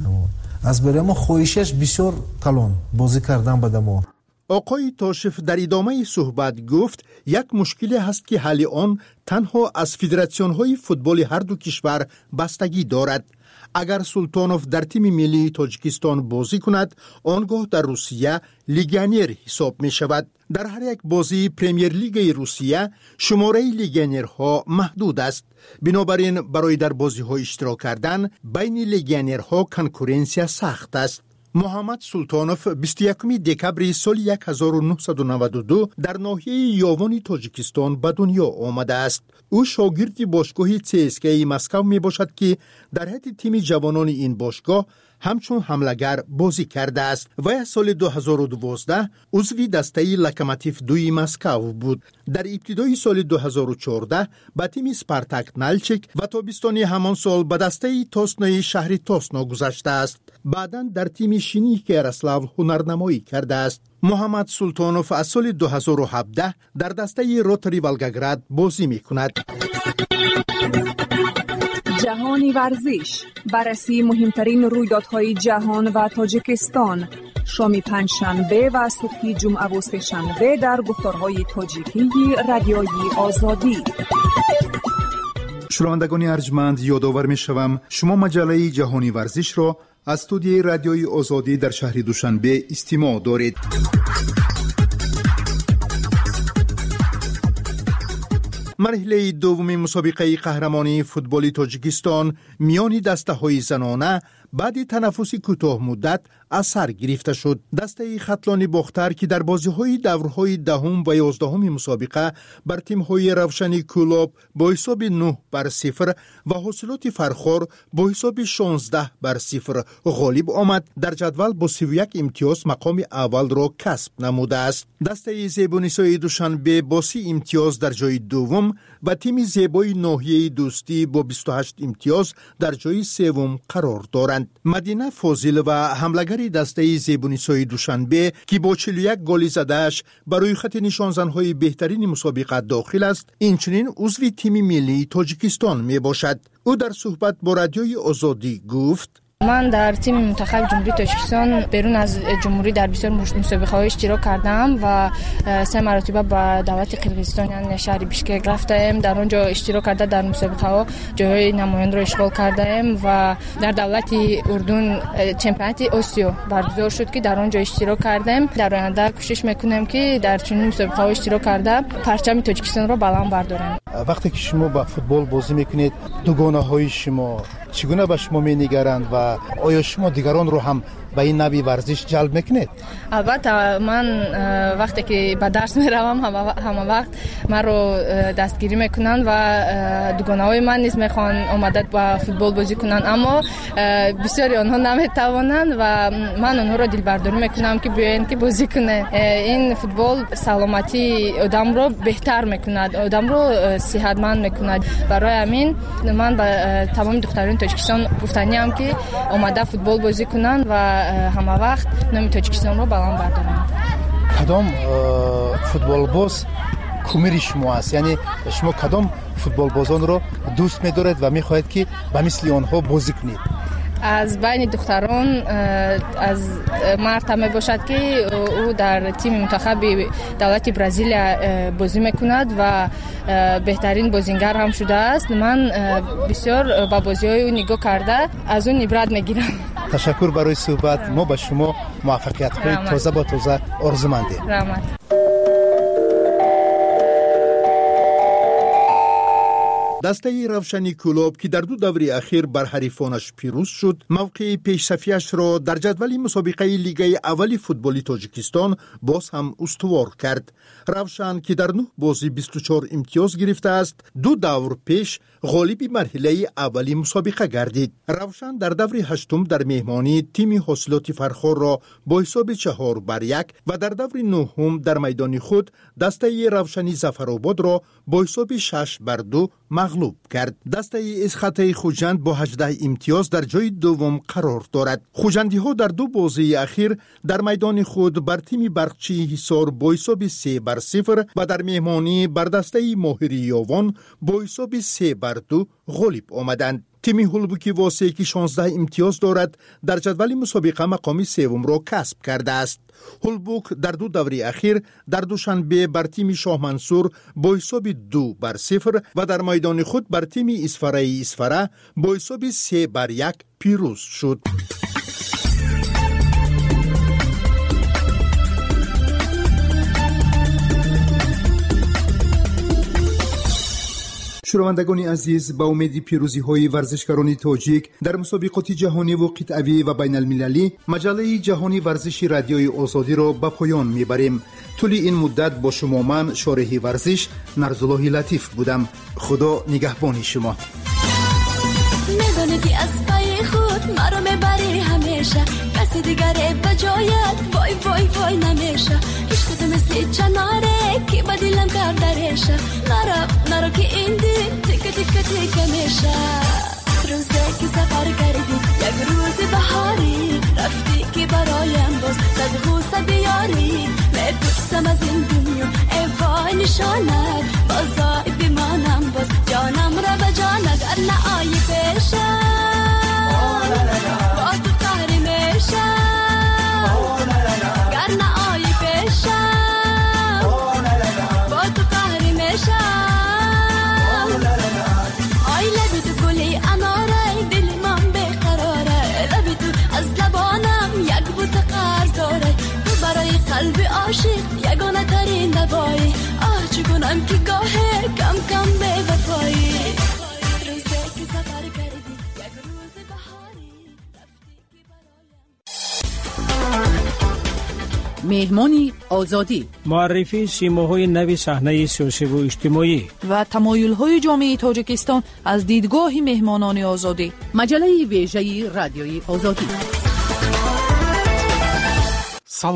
از برای ما خویشش بسیار کلان بازی کردن به دماغ. آقای تاشف در ادامه صحبت گفت یک مشکلی هست که حل آن تنها از فدراسیون های فوتبال هر دو کشور بستگی دارد. اگر سلطانوف در تیم ملی تاجیکستان بازی کند آنگاه در روسیه لیگانیر حساب می شود. در هر یک بازی پریمیر لیگ روسیه شماره لیگانیرها محدود است. بنابراین برای در بازی ها اشتراک کردن بین لیگانیرها کنکورنسیا سخت است. محمد سلطانوف بیست و یکم دکبر سال هزار و نهصد و نود و دو در ناحیه یاوان تاجیکستان به دنیا آمده است. او شاگرد باشگاه سی اس کی مسکو می باشد که در حد تیم جوانان این باشگاه همچون حملگر بازی کرده است و از سال دو هزار و دوازده عضو دسته لوکوموتیو دوی مسکو بود. در ابتدای سال دو هزار و چهارده به تیم سپارتاک نالچیک و تابستان همان سال به دسته تاسنای شهر تاسنا گذشته است. بعداً در تیم شینیک یاروسلاو هنرنمایی کرده است. محمد سلطانوف از سال دو هزار و هفده در دسته روتری ولگاگراد بازی می کند. جهانی ورزش، بررسی مهمترین رویدادهای جهان و تاجیکستان، شام پنجشنبه و صبح جمعه و سه‌شنبه در گفتارهای تاجیکی رادیوی آزادی. شنوندگان ارجمند، یادآور می‌شوم شما مجله جهانی ورزش را از استودیوی رادیوی آزادی در شهر دوشنبه استماع دارید. مرحله دوم مسابقه قهرمانی فوتبال تاجیکستان میان دسته‌های زنانه بعد تنفس کوتاه مدت از سر گرفته شد. دسته خطلان باختر که در بازی‌های دورهای دهم و یازدهم مسابقه بر تیم‌های روشنی کلوب با حساب نه بر صفر و حاصلات فرخار با حساب شانزده بر صفر غالب آمد، در جدول با سی و یک امتیاز مقام اول را کسب نموده است. دسته زیبونیسای دوشنبه با سی امتیاز در جای دوم و تیم زیبای ناحیه دوستی با بیست و هشت امتیاز در جای سوم قرار دارند. مدینه فاضل و حملگر دسته زیبونیسای دوشنبه که با چهل و یک گل زده‌اش برای خط نشانزن‌های بهترین مسابقه داخل است، اینچنین عضو تیم ملی تاجیکستان می باشد. او در صحبت با رادیوی آزادی گفت: من در تیم منتخب جمهوری تاجیکستان بیرون از جمهوری در بسیار مسابقه‌های اشتراک کردم و سه مرتبه به دولت قرقیزستان یعنی شهر بیشکک رفتم. در آنجا اشتراک کرده در مسابقه‌ها جای نماینده را اشغال کردم و در دولت اردن چمپیونات آسیا برگزار شد که در آنجا اشتراک کردم. در آینده کوشش میکنم که در چنین مسابقه‌ها اشتراک کرده پرچم تاجیکستان را بلند بردارم. وقتی که شما با فوتبال بازی میکنید دوگانه‌های شما چگونه به شما می‌نگرند و آیا شما دیگران رو هم به این نوع ورزش جلب میکنید؟ البته من وقتی که به درس میروم همه وقت من رو دستگیری میکنن و دوگانه‌های من نیز میخوان آمدت با فوتبال بازی کنن، اما بسیاری آنها نمیتوانند و من آنها رو دلبرداری میکنم که بیاین که بازی کنه. این فوتبال سلامتی آدم رو بهتر میکند، آدم رو صحتمند میکند. برای همین من به تمام دختران تاجیکستان گفتنیم که آمده فوتبال بازی کنن و همه وقت نام تاجیکستان رو بلند بردارن. کدام فوتبال باز کمیر شما است؟ یعنی شما کدام فوتبال بازان رو دوست می‌دارید و می‌خواهید که به مثل آنها بازی کنید؟ از بین دختران از مرد می باشد که او در تیم منتخب دولت برزیل بازی میکند و بهترین بازیگر هم شده است. من بسیار با بازی‌های او نگاه کرده از اون عبرت میگیرم. تشکر برای صحبت. ما به شما موفقیت‌های تازه با تازه آرزومندیم. رحمت. دسته روشنی کلوب که در دو دوره اخیر بر حریفانش پیروز شد، موقع پیش‌صفیش را در جدول مسابقه لیگ اول فوتبالی تاجیکستان باز هم استوار کرد. روشن که در نه بازی بیست و چهار امتیاز گرفته است، دو دور پیش غالب مرحله اولی مسابقه گردید. روشن در دور هشتم در مهمانی تیم حاصلات فرخار را با حساب چهار بر یک و در دور نهم در میدان خود دسته روشنی ظفرآباد را با حساب شش بر دو مغلوب کرد. دسته اسخط خوجند با هجده امتیاز در جای دوم قرار دارد. خوجندی ها در دو بازی اخیر در میدان خود بر تیم برقچی حصار با حساب سه بر صفر و در مهمانی بر دسته ماهری یاوان با حساب سه بر دو غالب آمدند. تیم هلبوکی واسه که شانزده امتیاز دارد در جدول مسابقه مقام سوم را کسب کرده است. هلبوک در دو دوره اخیر در دوشنبه بر تیم شاه منصور با حساب دو بر صفر و در میدان خود بر تیم اسفره اسفره با حساب سه بر یک پیروز شد. شنوندگان عزیز، با امید پیروزی های ورزشکاران تاجیک در مسابقات جهانی و قطعی و بین المللی، مجله جهانی ورزشی رادیوی آزادی را به پایان میبریم. طول این مدت با شما من شارح ورزش نرزالله لطیف بودم. خدا نگهبان شما. میدانی که از پای خود مرا میبری همیشه، کسی دیگره بجایت وای وای وای نمیشه. عشق تو مثل چناره که با دلم کردرشه، نرا نرا که این دل تک تک تک میشه. روزه که سفر کردی یک روز بهاری، رفتی که برایم باز صد غوصه بیاری. میپرسم از این دنیا ای وای نشانت، بازای بمانم باز جانم را به جانت. گر نه آیی پیشم با تو قهری میشم، گر نه آیی پیشم با تو قهری میشم. آی لبی تو گلی اناره، دل من بیقراره. لبی تو از لبانم یک بوسه قرض داره. تو برای قلب عاشق یگانه ترین دوایی. آه چگونم که گاهه کم کم به وفایی. روزه که سفر کردی یک روز بهاری، رفتی که برایم. مهمانی آزادی، معرفی سیماهای نوی صحنه سیاسی و اجتماعی و تمایل‌های جامعه تاجیکستان از دیدگاه مهمانان آزادی. مجله ویژه رادیوی آزادی. سلام،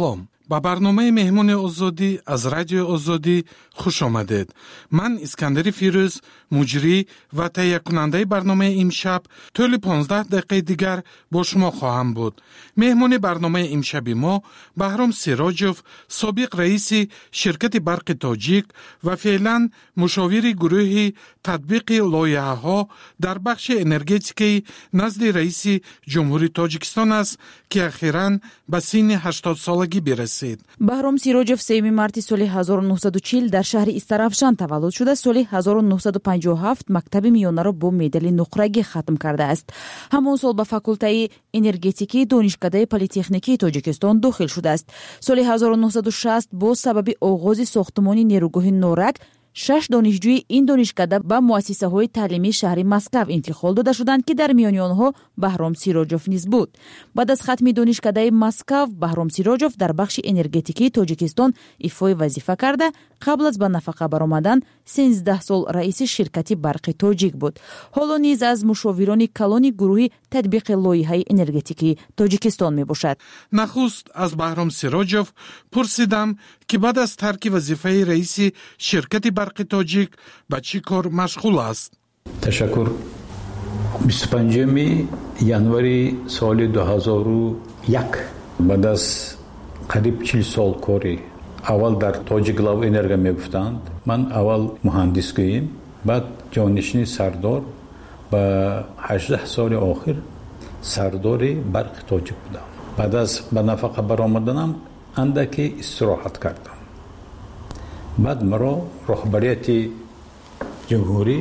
ба барномаи меҳмони озодӣ аз радиои озодӣ хуш омадед. ман Искандари Фирӯз, муҷрӣ ва таҳиякунандаи барномаи имшаб тӯли понздаҳ дақиқаи дигар бо шумо хоҳам буд. меҳмони барномаи имшаби мо Баҳром Сироҷов, собиқ раиси ширкати барқи тоҷик ва феълан мушовири гурӯҳи татбиқи лоиҳаҳо дар бахши энергетикаи назди раиси ҷумҳури Тоҷикистон аст, ки ахиран ба синни ҳаштод солагӣ бирасид. Баҳром Сироҷов сеюми марти соли ҳазору нуҳсаду чил дар шаҳри Истарафшан таваллуд шуда, соли ҳазору нуҳсаду панҷоҳу ҳафт мактаби миёнаро бо медали нуқрагӣ хатм кардааст. ҳамон сол ба факултаи энергетикии донишкадаи политехникии Тоҷикистон дохил шудааст. соли ҳазору нуҳсаду шаст бо сабаби оғози сохтмони нерӯгоҳи норак шаш донишҷӯи ин донишкада ба муассисаҳои таълимии шаҳри Москав интиқол дода шуданд, ки дар миёни онҳо Баҳром Сироҷов низ буд. баъд аз хатми донишкадаи Москав, Баҳром Сироҷов дар бахши энергетикии Тоҷикистон ифои вазифа карда, қабл аз ба нафақа баромадан сенздаҳ сол раиси ширкати барқи тоҷик буд. ҳоло низ аз мушовирони калони гурӯҳи татбиқи лоиҳаи энергетикии Тоҷикистон мебошад. нахуст аз Баҳром Сироҷов пурсидам, ки баъд аз тарки вазифаи раиси ширкати барқи тоҷик ба чӣ кор машғул аст? ташаккур. бисту панҷуми январи соли ду ҳазору як баъд аз қариб чил сол кори аввал дар Тоҷиклав энерго мегуфтанд, ман аввал муҳандисгӯем, баъд ҷонишини сардор, ба ҳаждаҳ соли охир сардори барқи тоҷик будам. баъд аз ба нафақа баромаданам андаке истироҳат кардам. баъд маро роҳбарияти ҷумҳурӣ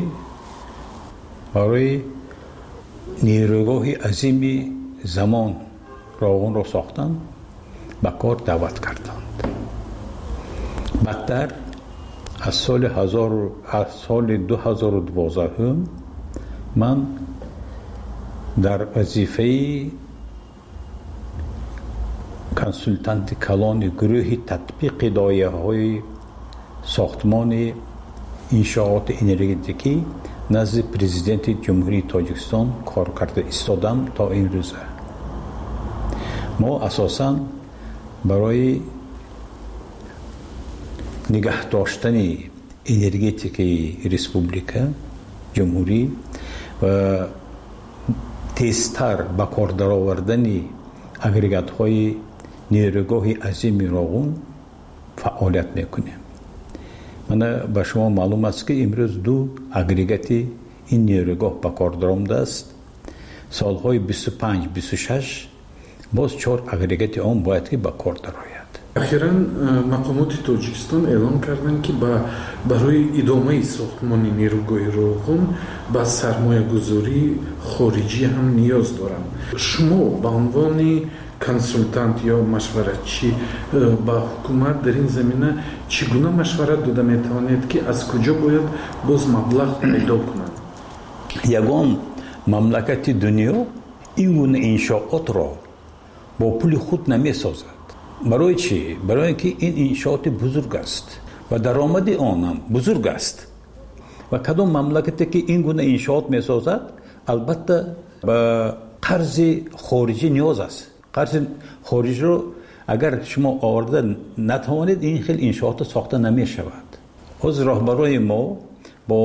барои нерӯгоҳи азими замон роғунро сохтанд, ба кор даъват карданд. баъдтар аз соли ҳазору аз соли ду ҳазору дувоздаҳум ман дар вазифаи консултанти калони гурӯҳи татбиқи лоиҳаҳои сохтмони иншооти энергетикӣ назди президенти ҷумҳурии Тоҷикистон кор карда истодам то имрӯза. мо асосан барои нигоҳ доштани энергетикаи республика ҷумҳурӣ ва тезтар ба кор даровардани агрегатҳои нерӯгоҳи азими роғун фаъолият мекунем. мана ба шумо маълум аст, ки имрӯз ду агрегати ин нерӯгоҳ ба кор даромадааст. солҳои бисту панҷ бисту шаш боз чор агрегати он бояд ки ба кор дарояд. ахиран мақомоти Тоҷикистон эълон карданд, ки ба барои идомаи сохтмони нерӯгоҳи роғун ба сармоягузории хориҷӣ ҳам ниёз доранд. шумо ба унвони консултант ё машваратчӣ ба ҳукумат дар ин замина чӣ гуна машварат дода метавонед, ки аз куҷо бояд боз маблағ пайдо кунанд? ягон мамлакати дунё ин гуна иншоотро бо пули худ намесозад. барои чӣ? барое ки ин иншооти бузург аст ва даромади он ҳам бузург аст. ва кадом мамлакате ки ин гуна иншоот месозад, албатта ба қарзи хориҷӣ ниёз аст. қарзи хориҷро агар шумо оварда натавонед, ин хел иншоото сохта намешавад. ҳозир роҳбарои мо бо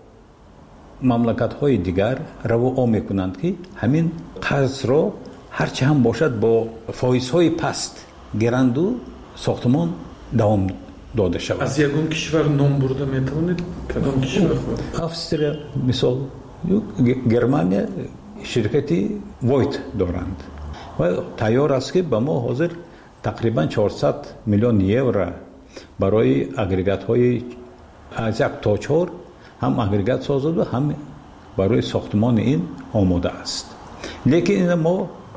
мамлакатҳои дигар равоо мекунанд, ки ҳамин қарзро ҳарчи ҳам бошад бо фоизҳои паст гиранду сохтмон давом дода шавад. аз ягон кишвар ном бурда метавонед? кадом кишвар? австрия мисол, германия ширкати войт доранд ва тайёр аст, ки ба мо ҳозир тақрибан чорсад миллион евро барои агрегатҳои аз як то чор ҳам агрегат созаду ҳам барои сохтмони ин омода аст. лекин ин мо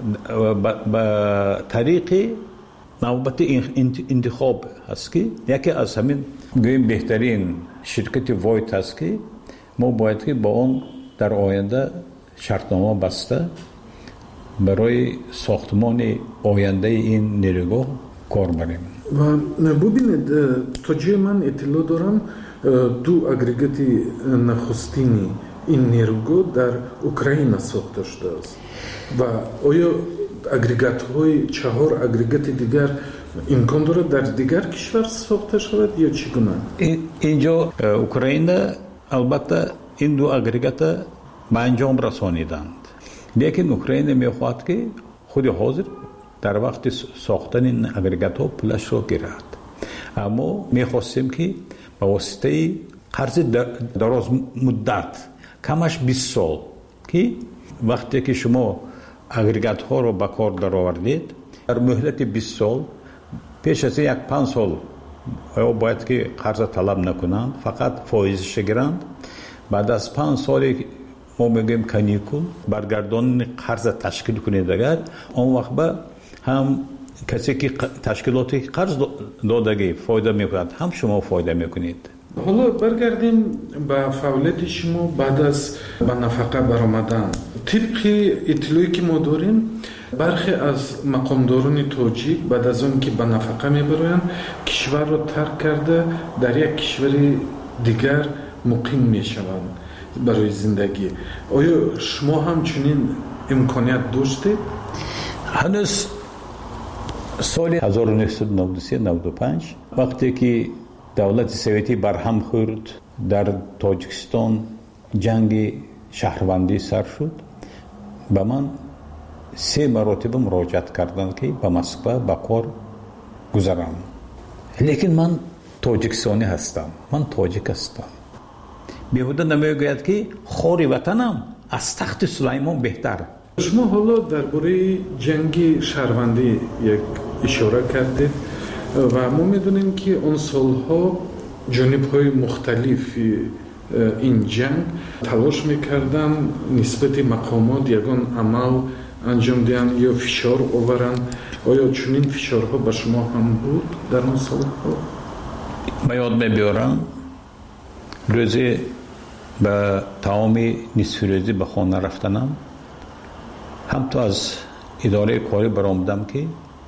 ба тариқи навбати интихоб ҳаст, ки яке аз ҳамин гӯем беҳтарин ширкати войт ҳаст, ки мо бояд ки бо он дар оянда шартнома баста барои сохтмони ояндаи ин нерӯгоҳ кор барем. ва бубинед, то ҷои ман иттилоъ дорам, ду агрегати нахустини ин нерӯгоҳ дар Украина сохта шудааст. ва оё агрегатҳои чаҳор агрегати дигар امکان داره در دیگر کشور ساخته شود یا چگونه؟ اینجا اوکراین البته این دو اگریگات به انجام رسانیدند، لیکن اوکراین میخواهد که خود حاضر در وقت ساختن این اگریگات ها پولش را گیرد. اما میخواستیم که به واسطه قرض دراز مدت کمش بیست سال که وقتی که شما اگریگات ها رو به کار در آوردید در مهلت بیست سال پیش از یک پنج سال باید که قرض طلب نکنند، فقط فایزش گیرند. بعد از پنج سال ما میگیم کانیکول برگردان قرض تشکیل کنید، اگر اون وقت به هم کسی که تشکیلاتی قرض دادگی فایده میکند هم شما فایده میکنید. حالا برگردیم به فعالیت شما بعد از به نفقه برآمدن. طبق اطلاعی که ما داریم برخی از مقامداران تاجیک بعد از اون که به نفقه میبرند کشور را ترک کرده در یک کشور دیگر مقیم میشوند برای زندگی. آیا شما هم چنین امکانیت داشتید؟ هنوز سال هزار و نهصد و نود و سه نود و پنج وقتی که دولت سوویتی برهم خورد در تاجیکستان جنگ شهروندی سر شد، به من سه مرتبه مراجعت کردند که به مسکو به کار گذرم. لیکن من تاجیکستانی هستم، من تاجیک هستم. بیهوده نمیگوید که خور وطنم از تخت سلیمان بهتر. شما حالا درباره جنگ شهروندی یک اشاره کردید و ما میدونیم که اون سالها جانب‌های مختلف این جنگ تلاش میکردن نسبت مقامات یگان عمل انجام دهند یا فشار آورند. آیا چنین فشارها به شما هم بود در اون سالها؟ به یاد میبیارم روزی به تمام نصف روزی به خانه رفتنم، هم تو از اداره کاری برآمدم که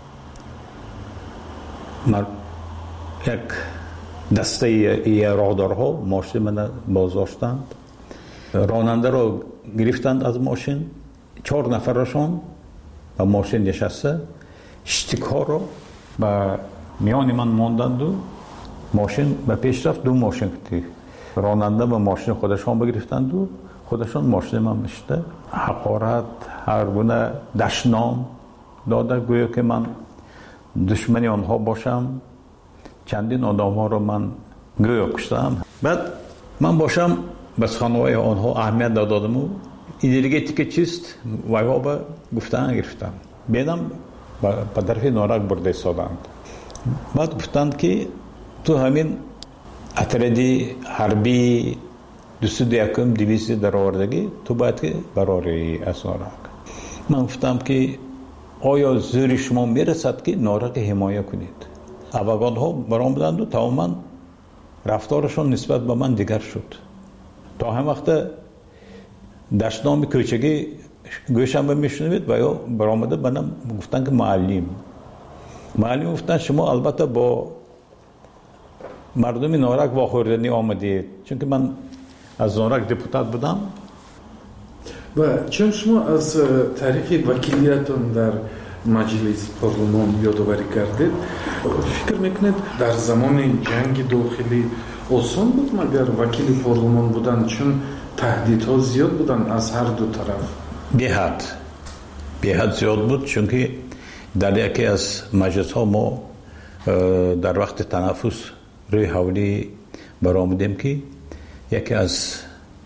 مر... یک دسته ای راهدارها ماشین من بازداشتند، راننده را گرفتند از ماشین، چهار نفرشان به ماشین نشسته، اشتکار را به میان من ماندند و ماشین به پیش رفت. دو ماشین که راننده به ماشین خودشان بگرفتند و خودشان ماشین من میشته، حقارت هر گونه دشنام داده گویا که من دشمنی آنها باشم. چندین آدم ها رو من گویا کشتم. بعد من باشم بس خانواده آنها اهمیت دادم و انرژیتیک چیست وایها به گفتن گرفتم. بیدم به طرف نارک برده سادند. بعد گفتند که تو همین اتردی حربی دوست یکم دیویسی در آوردگی تو باید که براری از نارک. من گفتم که آیا زور شما میرسد که نارک حمایه کنید؟ افغان ها برام بودند و تماما رفتارشون نسبت به من دیگر شد. تا هم وقت دشنام کوچگی گوشم به میشنوید و یا برآمده بنام گفتن که معلم معلم گفتن شما البته با مردم نارک واخوردنی آمدید، چون که من از نارک دپوتات بودم. و چون شما از تاریخ وکیلیتون در مجلس پارلمان یادآوری کردید، فکر میکنید در زمان جنگ داخلی آسان بود مگر وکیل پارلمان بودن، چون تهدیدها زیاد بودن از هر دو طرف؟ به حد به حد زیاد بود، چون که در یکی از مجلس ها ما در وقت تنفس روی حولی برآمدیم که یکی از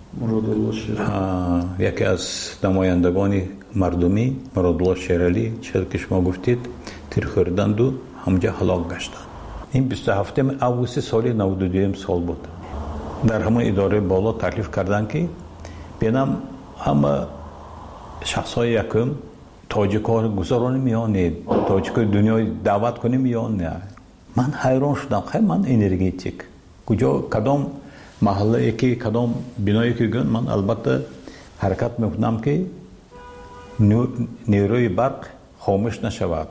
یکی از نمایندگان مردمی مرادالله شیرالی چه که شما گفتید تیر خوردند و همجا هلاک گشتند. این بیست و هفتم آگوست سال نود و دو سال بود. در همون اداره بالا تکلیف کردند که بینم همه شخصای یکم تاجیک‌ها گذرانی میانه تاجیک‌های دنیای دعوت کنیم یا نه. من حیران شدم، خیلی من انرژیتیک کجا کدام محله یکی کدام بنایی که گن من البته حرکت میکنم که نیروی برق خاموش نشود.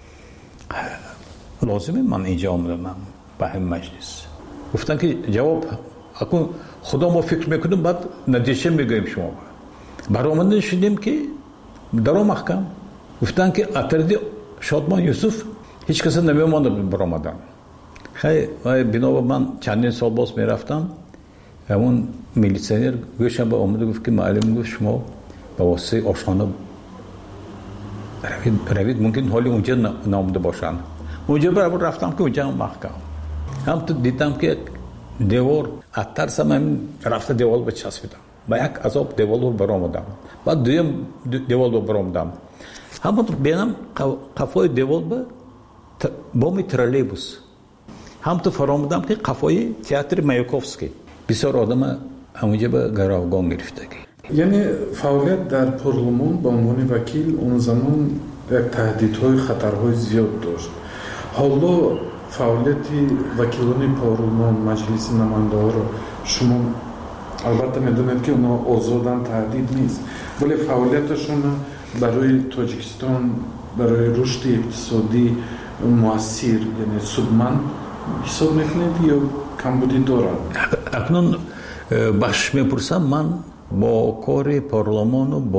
لازمه من اینجا آمدم به هم مجلس. گفتن که جواب اکنون خدا ما فکر میکنیم بعد نتیجه میگویم شما. برآمده شدیم که در محکم گفتن که اتردی شادمان یوسف هیچ کس نمی‌ماند برآمدم. خیلی بنابر من چندین سال باز میرفتم. همون میلیسیونر گوشم به اومد گفت که معلم گفت شما با واسه آشخانه روید روید ممکن حالی اونجا نامده باشن. اونجا برابر رفتم که اونجا محکم. هم تو دیدم که دیوار اترس من رفته دیوار به چسبیدم. با یک عذاب دیوار رو برآمدم. بعد دویم دیوار رو برآمدم. همون بینم قفای دیوار به بامی ترالیبوس. هم تو فرامدم که قفای تئاتر مایاکوفسکی. بسیار آدم همونجا به گروگان گرفتگی. یعنی فعالیت در پارلمان به عنوان وکیل اون زمان یک تهدیدهای خطرهای زیاد داشت. حالا فعالیت وکیلان پارلمان مجلس نماینده ها رو شما البته میدونید که اونا آزادن، تهدید نیست، ولی فعالیتشون برای تاجیکستان برای رشد اقتصادی مؤثر یعنی سودمند حساب میکنید یا کمبودی دارد؟ اکنون باش میپرسم من با کار پارلمان و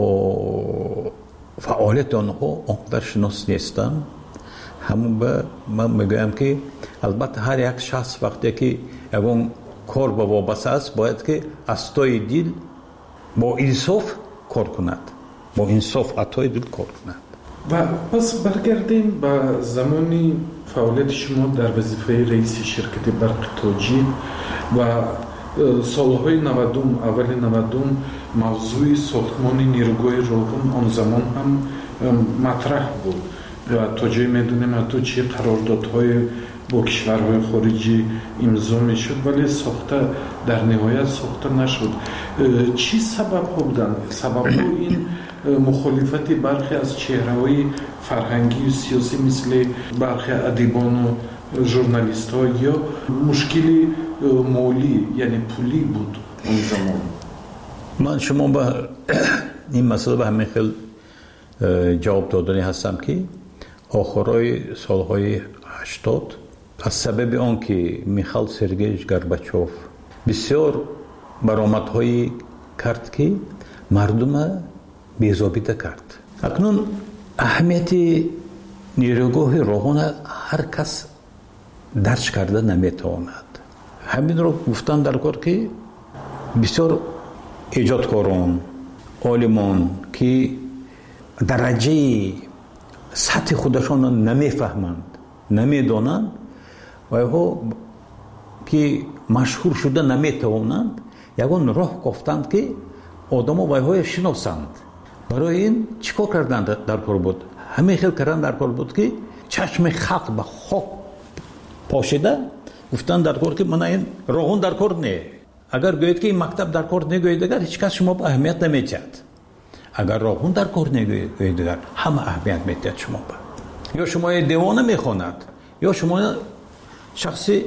با فعالیت آنها آنقدر شناس نیستم. همون به من میگویم که البته هر یک شخص وقتی که اون کار با وابسته است باید که از تای دل با انصاف کار کند، با انصاف اتای دل کار کند. و پس برگردیم به زمانی فعالیت شما در وظیفه رئیس شرکت برق تاجیک و سالهای نودم، اول نودم موضوع ساختمان نیروگاه روغن آن زمان هم مطرح بود و تا جایی میدونیم حتی چه قراردادهای با کشورهای خارجی امضا میشد ولی ساخته در نهایت ساخته نشد. چی سبب ها بودن؟ سبب ها این مخالفت برخی از چهره‌های فرهنگی و سیاسی مثل برخی ادیبان و ژورنالیست ها یا مشکلی مالی یعنی پولی بود اون زمان؟ من شما با این مسئله به همین خیلی جواب دادنی هستم که آخرای سالهای هشتاد از سبب آن که میخائیل سرگییویچ گورباچوف بسیار برآمدهایی کرد که مردم بی‌ضابطه کرد. اکنون اهمیت نیروگاه روغن هر کس درک کرده نمیتواند. همین رو گفتن در کار که بسیار ایجادکاران، عالمان که درجه سطح خودشان نمیفهمند، نمیدانند و ها که مشهور شده نمیتوانند یگان راه گفتند که آدم و های شناسند. برای این چیکار کردند در کار بود؟ همه خیلی کردن در کار بود که چشم خلق به خاک پاشیده گفتن در کار که من این روغن در کار نه. اگر گوید که این مکتب در کار نگوید دیگر هیچ کس شما به اهمیت نمیدهد. اگر روغن در کار نگوید دیگر همه اهمیت میدهد شما به. یا شما دیوانه میخواند یا شما شخصی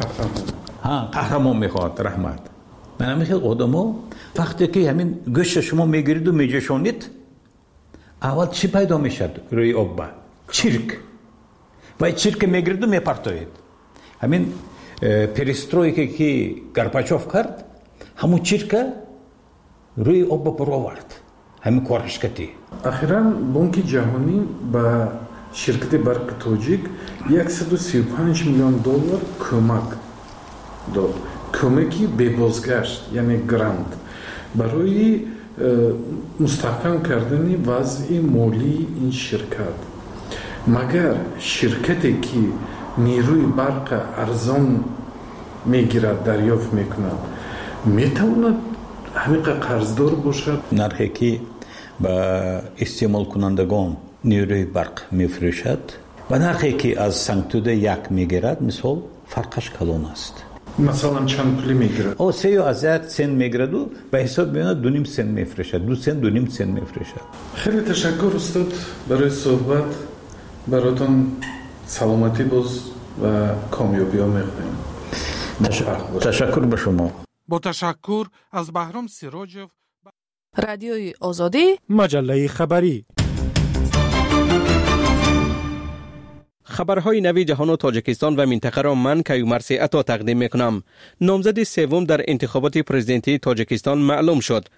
ها قهرمان میخواد. رحمت. من همین خیلی آدم‌ها وقتی که همین گوشت شما میگیرید و میجوشانید اول چی پیدا میشد روی آب؟ چرک. و چرک میگیرید و میپرتوید. همین پریسترویکی که گورباچوف کرد همون چرک روی آب برو آورد. همین کارش کردی. اخیراً بانک جهانی با شرکت برق تاجیک صد و سی و پنج میلیون دلار کمک داد. کمکی به بازگشت یعنی گرانت برای مستحکم کردن وضع مالی این شرکت. مگر شرکتی که نیروی برق ارزان میگیرد دریافت میکند میتواند همین قرضدار باشد؟ نرخی که با استعمال کنندگان نیروی برق میفروشد و نرخی که از سنگتوده یک میگیرد مثال فرقش کلان است. مثلا چند پولی میگیرد؟ او سه یا از یک سن میگیرد و به حساب میاد دو نیم سن میفروشد. دو سن دو نیم سن میفروشد. خیلی تشکر استاد برای صحبت. براتون سلامتی باز و کامیابی ها میخوایم. تشکر به شما. با تشکر از بهرام سیراجوف. رادیوی آزادی مجله خبری. خبرهای نوی جهان و تاجیکستان و منطقه را من کیومرث عطا تقدیم میکنم. نامزد سوم در انتخابات پرزیدنتی تاجیکستان معلوم شد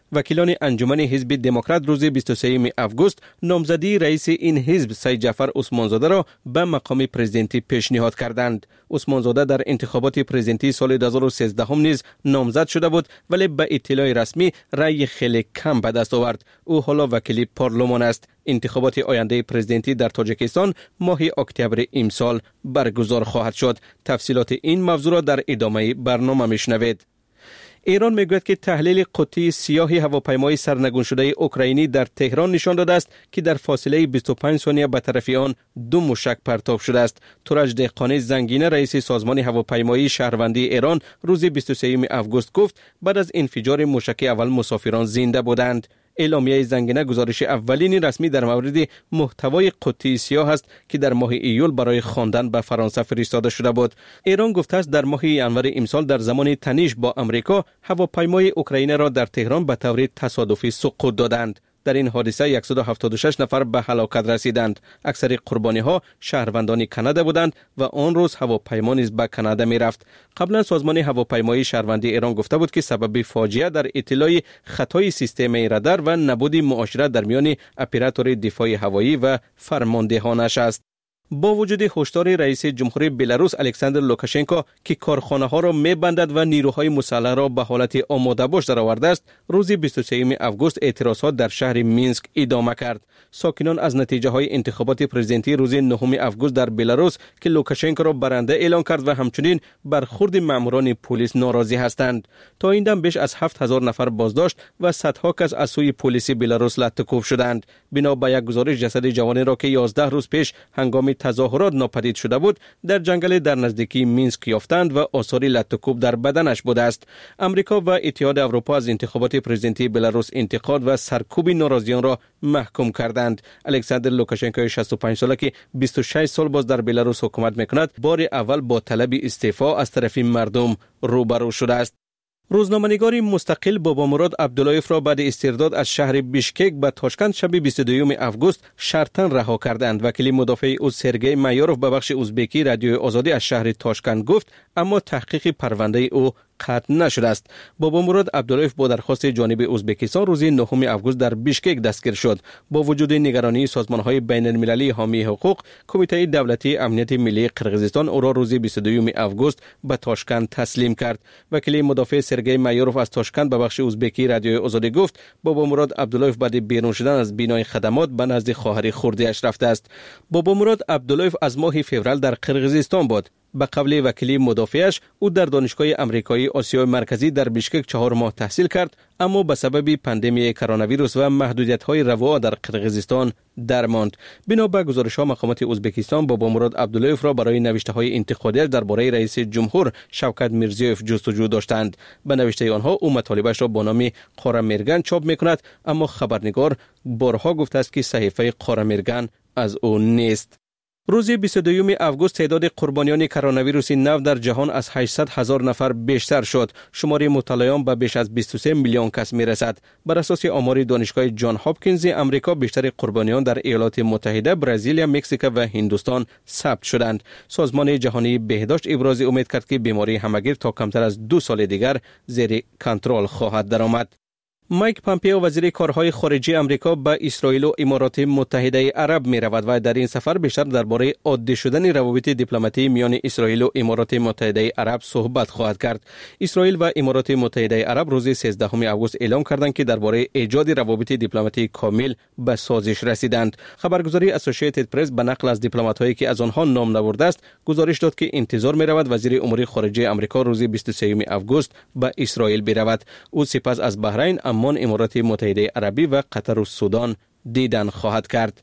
وکیلان انجمن حزب دموکرات روز بیست و سوم آگوست نامزدی رئیس این حزب سید جعفر عثمانزاده را به مقام پرزیدنتی پیشنهاد کردند. عثمانزاده در انتخابات پرزیدنتی سال دو هزار و سیزده هم نیز نامزد شده بود ولی به اطلاع رسمی رأی خیلی کم به دست آورد. او حالا وکیل پارلمان است. انتخابات آینده پرزیدنتی در تاجیکستان ماه اکتبر امسال برگزار خواهد شد. تفصیلات این موضوع را در ادامه برنامه میشنوید. ایران میگوید که تحلیل قطعی سیاه هواپیمای سرنگون شده اوکراینی در تهران نشان داده است که در فاصله بیست و پنج ثانیه به طرف آن دو موشک پرتاب شده است. تورج دهقانی زنگینه رئیس سازمان هواپیمایی شهروندی ایران روز بیست و سوم آگوست گفت بعد از انفجار موشک اول مسافران زنده بودند. اعلامیه زنگینه گزارش اولین رسمی در مورد محتوای قطعی سیاه است که در ماه ایول برای خواندن به فرانسه فرستاده شده بود. ایران گفته است در ماه ژانویه امسال در زمان تنش با امریکا هواپیمای اوکراینی را در تهران به طور تصادفی سقوط دادند. در این حادثه صد و هفتاد و شش نفر به هلاکت رسیدند. اکثر قربانی ها شهروندان کانادا بودند و آن روز هواپیما نیز به کانادا می رفت. قبلا سازمان هواپیمایی شهروندی ایران گفته بود که سبب فاجعه در اطلاع خطای سیستم رادار و نبود معاشرت در میان اپراتور دفاع هوایی و فرماندهانش است. با وجود هشدار رئیس جمهوری بلاروس الکساندر لوکاشنکو که کارخانه ها را می‌بندد و نیروهای مسلح را به حالت آماده باش درآورده است، روز بیست و سوم آگوست اعتراضات در شهر مینسک ادامه کرد. ساکنان از نتیجه های انتخابات پرزیدنتی روز نهم آگوست در بلاروس که لوکاشنکو را برنده اعلان کرد و همچنین برخورد ماموران پلیس ناراضی هستند. تا این دم بیش از هفت هزار نفر بازداشت و صدها کس از سوی پلیس بلاروس لطکوف شدند. بنا به یک گزارش جسد جوانی را که یازده روز پیش هنگام تظاهرات ناپدید شده بود در جنگل در نزدیکی مینسک یافتند و آثار لطکوب در بدنش بوده است. امریکا و اتحاد اروپا از انتخابات پرزیدنتی بلاروس انتقاد و سرکوب ناراضیان را محکوم کردند. الکساندر لوکاشنکو شصت و پنج ساله که بیست و شش سال باز در بلاروس حکومت میکند، بار اول با طلب استعفا از طرف مردم روبرو شده است. روزنامه‌نگاری مستقل بابامراد عبداللهیف را بعد استرداد از شهر بیشکک به تاشکند شب بیست و دوم آگوست شرطاً رها کردند. وکیل مدافع او سرگئی مایاروف به بخش ازبکی رادیوی آزادی از شهر تاشکند گفت اما تحقیق پرونده او قطع نشده است. بابامراد عبداللهیف با درخواست جانب ازبکستان روز نهم آگوست در بیشکک دستگیر شد. با وجود نگرانی سازمان‌های بین‌المللی حامی حقوق، کمیته دولتی امنیت ملی قرقیزستان او را روز بیست و دوم آگوست به تاشکند تسلیم کرد. وکیل مدافع سرگئی مایاروف از تاشکند به بخش ازبکی رادیوی آزادی گفت بابامراد عبداللهیف بعد بیرون شدن از بینای خدمات به نزد خواهر خردی‌اش رفته است. بابامراد عبداللهیف از ماه فوریه در قرقیزستان بود. به قول وکیل مدافعش او در دانشگاه امریکایی آسیای مرکزی در بیشکک چهار ماه تحصیل کرد، اما به سبب پاندمی کرونا ویروس و محدودیت‌های روا در قرقیزستان درماند. بنا به گزارش‌ها مقامات ازبکستان بابامراد عبداللهیف را برای نوشته‌های انتقادی درباره رئیس جمهور شوکت میرزیوف جستجو داشتند. به نوشته آنها او مطالبش را با نام قاره میرگن چاپ می‌کند، اما خبرنگار بارها گفته است که صحیفه قاره میرگن از او نیست. روز بیست و دوم آگوست تعداد قربانیان کرونا ویروس نو در جهان از هشتصد هزار نفر بیشتر شد. شمار مبتلایان به بیش از بیست و سه میلیون کس میرسد. بر اساس آمار دانشگاه جان هاپکینز امریکا بیشتر قربانیان در ایالات متحده، برزیل، مکزیک و هندوستان ثبت شدند. سازمان جهانی بهداشت ابراز امید کرد که بیماری همگیر تا کمتر از دو سال دیگر زیر کنترل خواهد درآمد. مایک پامپئو وزیر کارهای خارجی امریکا به اسرائیل و امارات متحده عرب می رود و در این سفر بیشتر درباره عادی شدن روابط دیپلماتی میان اسرائیل و امارات متحده عرب صحبت خواهد کرد. اسرائیل و امارات متحده عرب روز سیزدهم آگوست اعلام کردند که درباره ایجاد روابط دیپلماتی کامل به سازش رسیدند. خبرگزاری اسوسییتد پرس به نقل از دیپلمات‌هایی که از آنها نام نبرده است گزارش داد که انتظار می رود وزیر امور خارجه امریکا روز بیست و سوم آگوست به اسرائیل برود. او سپس از بحرین، عمان، امارات متحده عربی و قطر و سودان دیدن خواهد کرد.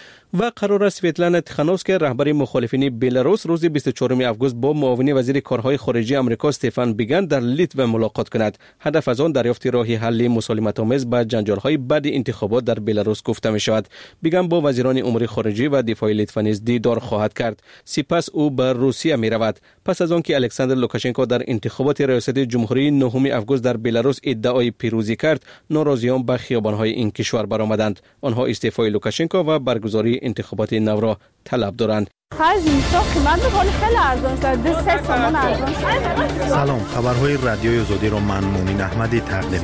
و قرار است سویتلانا تیخانوفسکا رهبر مخالفین بلاروس روز بیست و چهارم آگوست با معاون وزیر کارهای خارجه آمریکا استفان بیگن در لیتو ملاقات کند. هدف از آن دریافت راه حل مسالمت‌آمیز با جنجال‌های بعد انتخابات در بلاروس گفته می‌شود. بیگن با وزیران امور خارجه و دفاع لیتوا نیز دیدار خواهد کرد. سپس او به روسیه می‌رود. پس از آنکه الکساندر لوکاشنکو در انتخابات ریاست جمهوری نهم آگوست در بلاروس ادعای پیروزی کرد، ناراضیان به خیابان‌های این کشور برآمدند. آنها استعفای لوکاشنکو و برگزاری انتخابات نو را طلب دارند. خرج اینستا قیمت می‌کنه خیلی ارزان شده، سه تومان ارزان شده. سلام، خبرهای رادیوی آزادی را من مونین احمدی تقدیم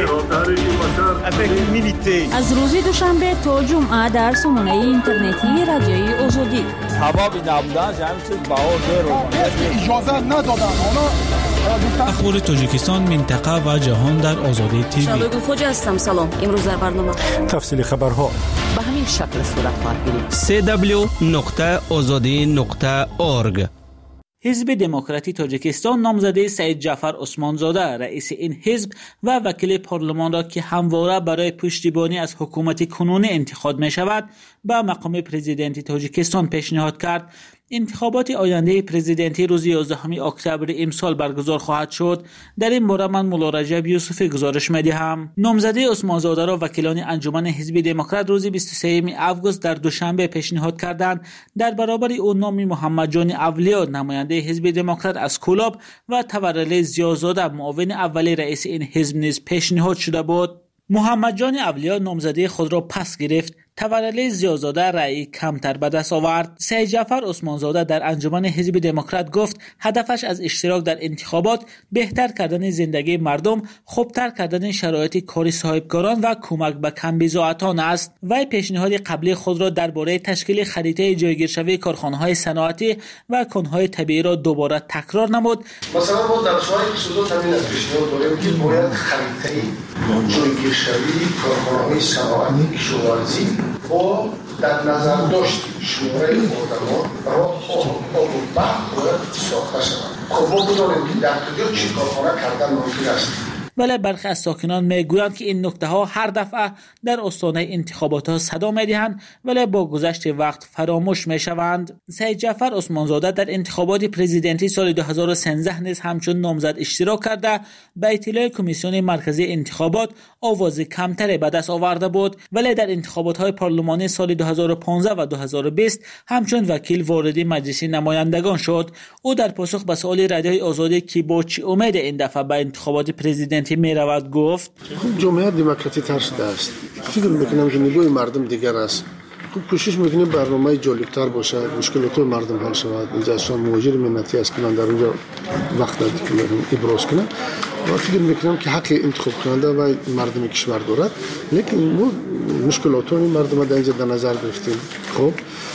می‌کنم. از روز دوشنبه تا جمعه در سامانه اینترنتی رادیوی آزادی. هوا نبودن همین چیز باور رو اجازه ندادن. اخبار تاجیکستان، منطقه و جهان در آزادی تیوی. شبگون خوج هستم. سلام. امروز در برنامه تفصیل خبرها به همین شکل صورت خواهد گرفت. سی دبلیو نقطه آزادی نقطه اورگ. حزب دموکراتی تاجیکستان نامزده سید جعفر عثمانزاده رئیس این حزب و وکیل پارلمان را که همواره برای پشتیبانی از حکومت کنونی انتخاب می شود به مقام پرزیدنتی تاجیکستان پیشنهاد کرد. انتخابات آینده پرزیدنتی روز یازدهم اکتبر امسال برگزار خواهد شد. در این باره من مولا رجب یوسفی گزارش می‌دهم. نامزده عثمانزاده را وکیلان انجمن حزب دموکرات روز بیست و سوم آگوست در دوشنبه پیشنهاد کردند. در برابر او نام محمد جان اولیا نماینده حزب دموکرات از کولاب و تورلی زیازاده معاون اول رئیس این حزب نیز پیشنهاد شده بود. محمد جان اولیا نامزدی خود را پس گرفت. تورلی زیازاده رأی کمتر به دست آورد. سید جعفر عثمانزاده در انجمن حزب دموکرات گفت هدفش از اشتراک در انتخابات بهتر کردن زندگی مردم، خوبتر کردن شرایط کاری صاحبکاران و کمک به کمبزاعتان است. وی پیشنهاد قبلی خود را درباره تشکیل خریطه جایگیرشوی کارخانه‌های صنعتی و کانهای طبیعی را دوباره تکرار نمود. مثلا ما در سوال اقتصاد همین از پیشنهاد داریم که باید خریطه جایگیرشوی کارخانه‌های صنعتی کشاورزی و در نظر داشتیم شماره آدمان را آب و برق باید ساخته شود. خب ما بدانیم که در کجا چی کارخانه کردن ممکن است. ولی برخی از ساکنان میگویند که این نکته ها هر دفعه در آستانه انتخابات ها صدا میدهند ولی با گذشت وقت فراموش میشوند. سید جعفر عثمانزاده در انتخابات پرزیدنتی سال دو هزار و سیزده نیز همچون نامزد اشتراک کرده به اطلاع کمیسیون مرکزی انتخابات آواز کمتری به دست آورده بود، ولی در انتخابات های پارلمانی سال دو هزار و پانزده و دو هزار و بیست همچون وکیل وارد مجلس نمایندگان شد. او در پاسخ به سوال رادیوی آزادی که با چه امید این دفعه به انتخابات پرزیدنتی می رود گفت جمهوری دموکراتی تر شده است. فکر میکنم که نیروی مردم دیگر است. خوب کوشش میکنیم برنامه جالبتر باشه، مشکلات مردم حل شود. اینجا اصلا مهاجر منتی است که من در اونجا وقت دادم که ابراز کنم و فکر میکنم که حق انتخاب کننده و مردم کشور دارد، لیکن ما مشکلات مردم در اینجا در نظر گرفتیم. خب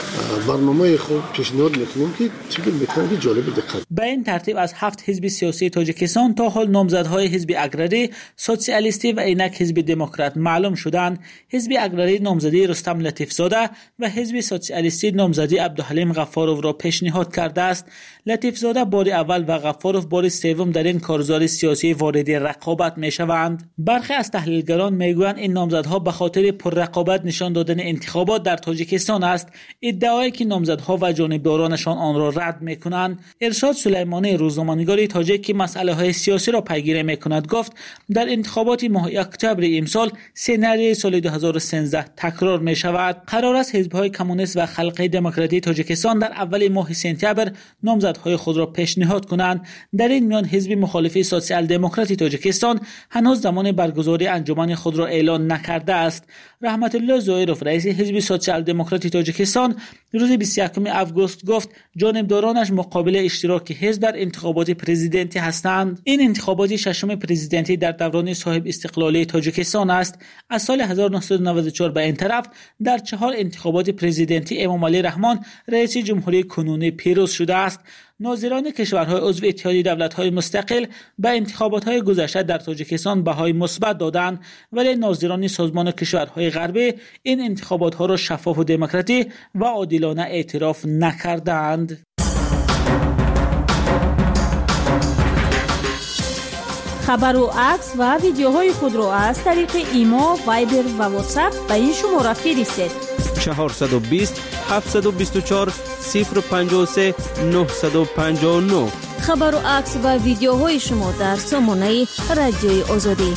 برنامه خوب پیشنهاد میکنیم که فکر میکنم که جالب دقت. به این ترتیب از هفت حزب سیاسی تاجیکستان تا حال نامزدهای حزب اگراری، سوسیالیستی و اینک حزب دموکرات معلوم شدند. حزب اگراری نامزدی رستم لطیفزاده و حزب سوسیالیستی نامزدی عبدالحلیم غفارov را پیشنهاد کرده است. لطیفزاده بار اول و غفارov بار سوم در این کارزار سیاسی وارد رقابت میشوند. برخی از تحلیلگران میگویند این نامزدها به خاطر پررقابت نشان دادن انتخابات در تاجیکستان است. ادعایی که نامزدها و جانبدارانشان آن را رد میکنند. ارشاد سلیمانی روزنامه‌نگار تاجیک که مسئله های سیاسی را پیگیری میکند گفت در انتخابات ماه اکتبر امسال سناریوی سال دو هزار و سیزده تکرار می شود. قرار است حزب‌های کمونیست و خلق دموکراتی تاجیکستان در اول ماه سپتامبر نامزدهای خود را پیشنهاد کنند. در این میان حزب مخالف سوسیال دموکراتی تاجیکستان هنوز زمان برگزاری انجمن خود را اعلان نکرده است. رحمت الله ظاهرов رئیس حزب سوسیال دموکراتی تاجیکستان روز بیست و یکم آگوست گفت جانبدارانش مقابل اشتراک حزب در انتخابات پرزیدنتی هستند. این انتخابات ششم پرزیدنتی در دوران صاحب استقلالی تاجیکستان است. از سال هزار و نهصد و نود و چهار به این طرف در چهار انتخابات پرزیدنتی امام علی رحمان رئیس جمهوری کنونی پیروز شده است. ناظران کشورهای عضو اتحادیه دولت‌های مستقل به انتخابات‌های گذشته در تاجیکستان بهای مثبت دادند، ولی ناظران سازمان کشورهای غربی این انتخابات‌ها را شفاف و دموکراتی و عادلانه اعتراف نکردند. خبر و عکس و ویدیوهای خود را از طریق ایما، وایبر و واتساپ به این شماره فرستید: چهارصد و بیست هفتصد و بیست و چهار صفر پنجاه و سه نهصد و پنجاه و نه. خبر و عکس و ویدیوهای شما در سامانه رادیوی آزادی.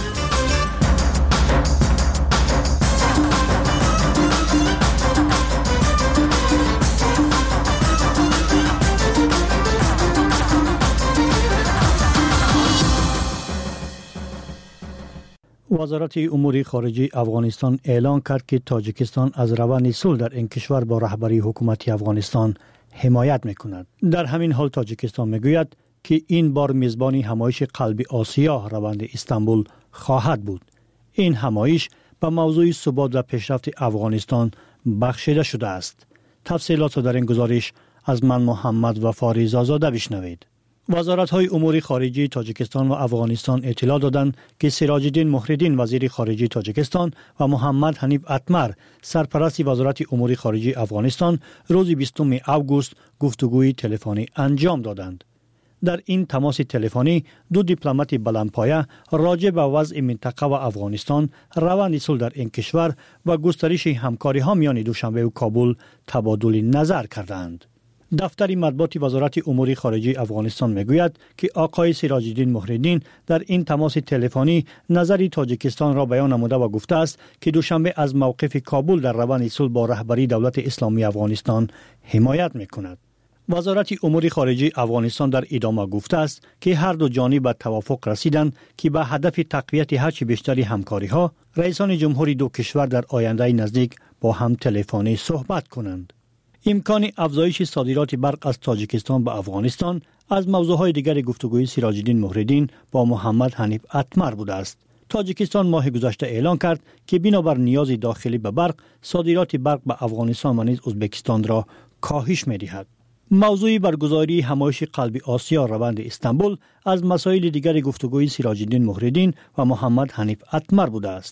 وزارت امور خارجه افغانستان اعلان کرد که تاجیکستان از روند صلح در این کشور با رهبری حکومت افغانستان حمایت میکند. در همین حال تاجیکستان میگوید که این بار میزبان همایش قلب آسیا روند استانبول خواهد بود. این همایش به موضوع ثبات و پیشرفت افغانستان بخشیده شده است. تفصیلات در این گزارش از من محمد وفاری زازاده بشنوید. وزارت‌های امور خارجه تاجیکستان و افغانستان اطلاع دادند که سراج الدین مهرالدین وزیر خارجه تاجیکستان و محمد حنیف اتمر سرپرست وزارت امور خارجه افغانستان روز بیستم اوگوست گفتگوی تلفنی انجام دادند. در این تماس تلفنی دو دیپلمات بلندپایه راجع به وضع منطقه و افغانستان، روند صلح در این کشور و گسترش همکاری ها میان دوشنبه و کابل تبادل نظر کردند. دفتر مطبوعات وزارت امور خارجه افغانستان میگوید که آقای سراج الدین مهرالدین در این تماس تلفنی نظر تاجیکستان را بیان نموده و گفته است که دوشنبه از موقف کابل در روند صلح با رهبری دولت اسلامی افغانستان حمایت میکند. وزارت امور خارجه افغانستان در ادامه گفته است که هر دو جانب به توافق رسیدند که به هدف تقویت هرچه بیشتر همکاری ها رئیسان جمهوری دو کشور در آینده نزدیک با هم تلفنی صحبت کنند. امکان افزایش صادرات برق از تاجیکستان به افغانستان از موضوعهای دیگر گفتگوی سراج الدین مهرالدین با محمد حنیف اتمر بوده است. تاجیکستان ماه گذشته اعلان کرد که بنابر نیاز داخلی به برق صادرات برق به افغانستان و نیز ازبکستان را کاهش می‌دهد. موضوع برگزاری همایش قلب آسیا روند استانبول از مسائل دیگر گفتگوی سراج الدین مهرالدین و محمد حنیف اتمر بوده است.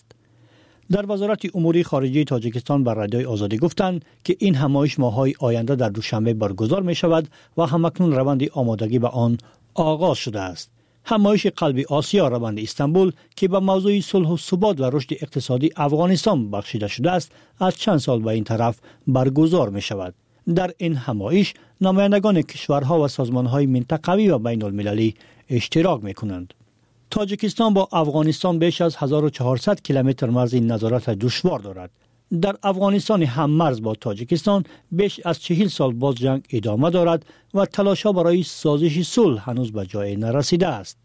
در وزارت امور خارجه تاجیکستان بر رادیوی آزادی گفتند که این همایش ماه‌های آینده در دوشنبه برگزار می شود و همکنون روند آمادگی به آن آغاز شده است. همایش قلب آسیا روند استانبول که به موضوع صلح و ثبات و رشد اقتصادی افغانستان بخشیده شده است، از چند سال به این طرف برگزار می شود. در این همایش نمایندگان کشورها و سازمانهای منطقوی و بین المللی اشتراک می کنند. تاجیکستان با افغانستان بیش از هزار و چهارصد کیلومتر مرز نظارت دشوار دارد. در افغانستان هم مرز با تاجیکستان بیش از چهل سال باز جنگ ادامه دارد و تلاش‌ها برای سازش صلح هنوز به جای نرسیده است.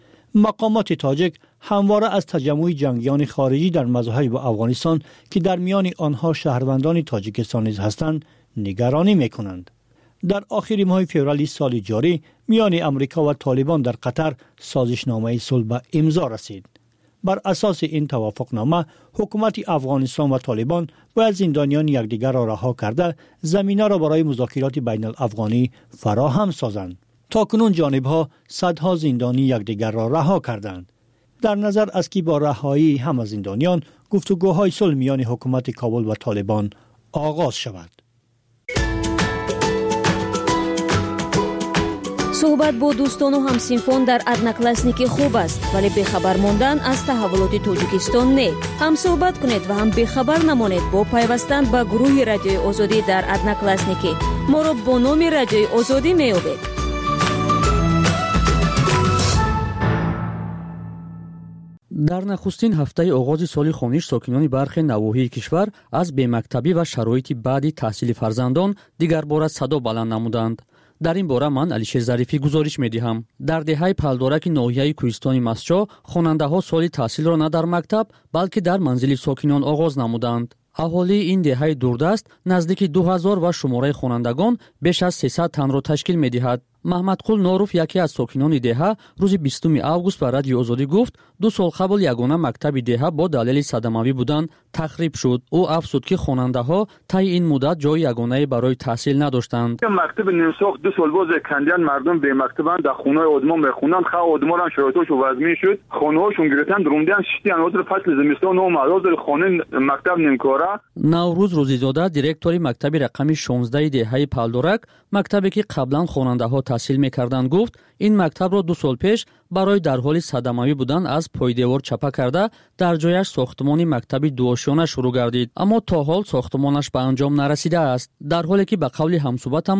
مقامات تاجیک همواره از تجمع جنگیان خارجی در مرزهای با افغانستان که در میان آنها شهروندان تاجیکستان نیز هستند نگرانی می‌کنند. در آخر ماه فوریه سال جاری میان امریکا و طالبان در قطر سازشنامه صلح به امضا رسید. بر اساس این توافقنامه حکومت افغانستان و طالبان باید زندانیان یکدیگر را رها کرده زمینه را برای مذاکرات بین الافغانی فراهم سازند. تاکنون جانبها صدها زندانی یکدیگر را رها کردند. در نظر است که با رهایی همه زندانیان گفتگوهای صلح میان حکومت کابل و طالبان آغاز شود. صحبت با دوستان و همسینفون در ادناکلاسنیکی خوب است، ولی بخبر موندن از تحولات تاجیکستان نه. هم صحبت کنید و هم بخبر نمانید با پیوستن به گروه رادیوی آزادی در ادناکلاسنیکی. ما را با نام رادیوی آزادی میابید. در نخستین هفته آغاز سال خوانش ساکنان برخی نواحی کشور از بی‌مکتبی و شرایط بعدی تحصیل فرزندان دیگر بار صدا بلند نمودند. در این باره من علیشیر ظریفی گزارش می‌دهم. در دهه پلدارک ناحیه کوهستان مسجد خواننده‌ها سال تحصیل را نه در مکتب بلکه در منزل ساکنان آغاز نمودند. اهالی این دهه دوردست نزدیک دو هزار و شماره خوانندگان بیش از سیصد تن را تشکیل می‌دهد. محمد قول نوروف یکی از ساکنان دهه روز بیستم اوگوست به رادیو آزادی گفت دو سال قبل یگانه مکتب دهه با دلیل صدمه‌ای بودن تخریب شد. او افزود که خواننده‌ها طی این مدت جای یگانه برای تحصیل نداشتند. مکتب نیمساخت دو سال باز کندیان مردم به مکتبان در خونه‌های ادمان بخونن، خا ادمان هم شرایطش وضعی شد، خونه‌هاشون گرفتن دروندن شتیان وزر فصل زمستان و مازاد خانه مکتب نیمکاره. نوروز روزیزاده دیرکتوری مکتب رقم شانزده دهه پلدارک مکتبی که قبلا خواننده‌ها تحصیل می‌کردند گفت این مکتب را دو سال پیش برای در حال صدمه‌ای بودن از پای دیوار چپه کرده در جایش ساختمان مکتبی دوآشیانه شروع گردید، اما تا حال ساختمانش به انجام نرسیده است. در حالی که به قول همصحبتمان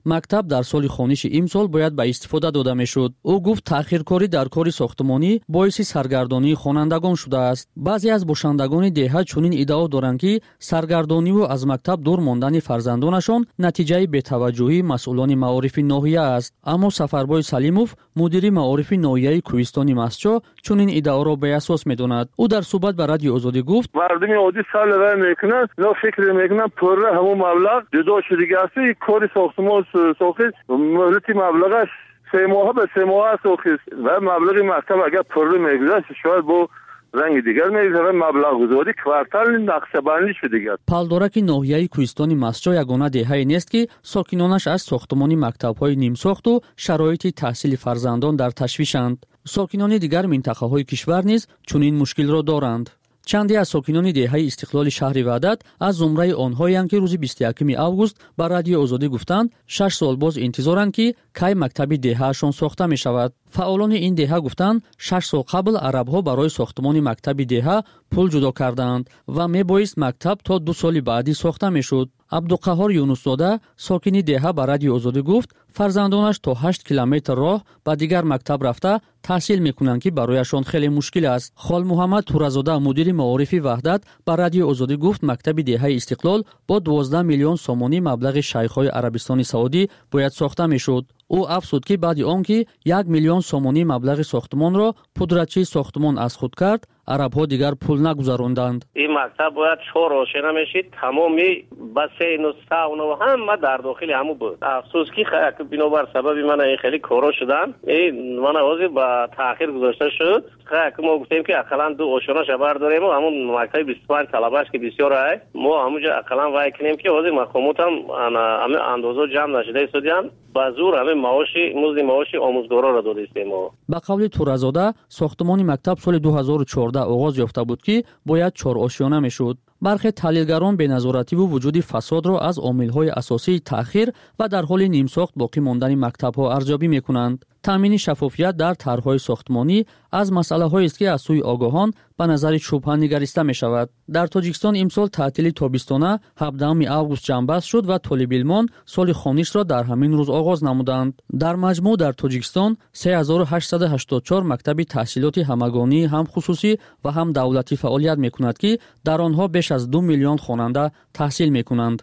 мактаб дар соли хониши имсол бояд ба истифода дода мешуд. ӯ гуфт таъхиркорӣ дар кори сохтмонӣ боиси саргардонии хонандагон шудааст. баъзе аз бошандагони деҳа чунин иддао доранд ки саргардониву аз мактаб дур мондани фарзандонашон натиҷаи бетаваҷҷӯҳии масъулони маорифи ноҳия аст. аммо Сафарбой Салимов, мудири маорифи ноҳияи Кӯҳистони Мастчо, чунин иддаоро беасос медонад. ӯ дар суҳбат ба радиои Озодӣ гуфт: мардуми оддӣ савлавай мекунанд, ино фикр мекунанд пурра ҳамон маблағ ҷудо шудагааст. кори сохтмон сохид муҳлати маблағаш се моҳа ба се моҳа сохид ва маблағи мактаб агар пурра мегузашт шояд бо ранги дигар мегузашт ва маблағгузорӣ квартали нақшабандӣ шудагааст. палдораки ноҳияи Кӯҳистони Мастчо ягона деҳае нест ки сокинонаш аз сохтмони мактабҳои нимсохту шароити таҳсили фарзандон дар ташвишанд. сокинони дигар минтақаҳои кишвар низ чунин мушкилро доранд. чанде аз сокинони деҳаи Истиқлоли шаҳри Ваҳдат аз зумраи онҳоянд ки рӯзи бисту якуми август ба радиои Озодӣ гуфтанд, шаш сол боз интизоранд ки кай мактаби деҳаашон сохта мешавад. фаъолони ин деҳа гуфтанд, шаш сол қабл арабҳо барои сохтмони мактаби деҳа пул ҷудо карданд ва мебоист мактаб то ду соли баъдӣ сохта мешуд. Абдуқаҳҳор Юнусзода, сокини деҳа ба радиои Озодӣ гуфт, фарзандонаш то ҳашт километр роҳ ба дигар мактаб рафта таҳсил мекунанд ки барояшон хеле мушкил аст. Холмуҳаммад Туразода, мудири маорифи Ваҳдат, ба радиои Озодӣ гуфт, мактаби деҳаи Истиқлол бо дувоздаҳ миллион сомонӣ маблағи шайхҳои Арабистони Саудӣ бояд сохта мешуд. ӯ афзуд ки баъди он ки як миллион сомонӣ маблағи сохтмонро пудратчии сохтмон аз худ кард, арабҳо дигар пул нагузаронданд. ин мактаб бояд чор ошена мешид, тамоми бассейну сауна ва ҳама дар дохили ҳаму буд. афсус ки бинобар сабаби мана ин хеле коро шудан, мана ҳозир ба таъхир гузошта шуд. мо гуфтем ки ақаллан ду ошонаша бардорем, ҳамун мактаби бисту панҷ талабаш ки бисёр ай, мо ҳамунҷа ақаллан вай кунем ки ҳозир мақомотам ҳамин андозо ҷамъ нашуда истодиам, ба зур ҳамин маоши музди маоши омӯзгороро дода истем. ба қавли Туразода, сохтмони мактаб соли ду ҳазору чордаҳ оғоз ёфта буд ки бояд чор ошёна мешуд. бархе таҳлилгарон беназоративу вуҷуди фасодро аз омилҳои асосии таъхир ва дар ҳоли нимсохт боқӣ мондани мактабҳо арзёбӣ мекунанд. таъмини шаффофият дар тарҳҳои сохтмонӣ аз масъалаҳоест ки аз сӯи огоҳон ба назари шубҳа нигариста мешавад. дар Тоҷикистон имсол таътили тобистона ҳабдаҳуми август ҷамъбаст шуд ва толибилмон соли хонишро дар ҳамин рӯз оғоз намуданд. дар маҷмӯъ дар Тоҷикистон се ҳазору ҳаштсаду ҳаштоду чор мактаби таҳсилоти ҳамагонӣ ҳам хусусӣ ва ҳам давлатӣ фаъолият мекунад ки дар онҳо беш аз ду миллион хонанда таҳсил мекунанд.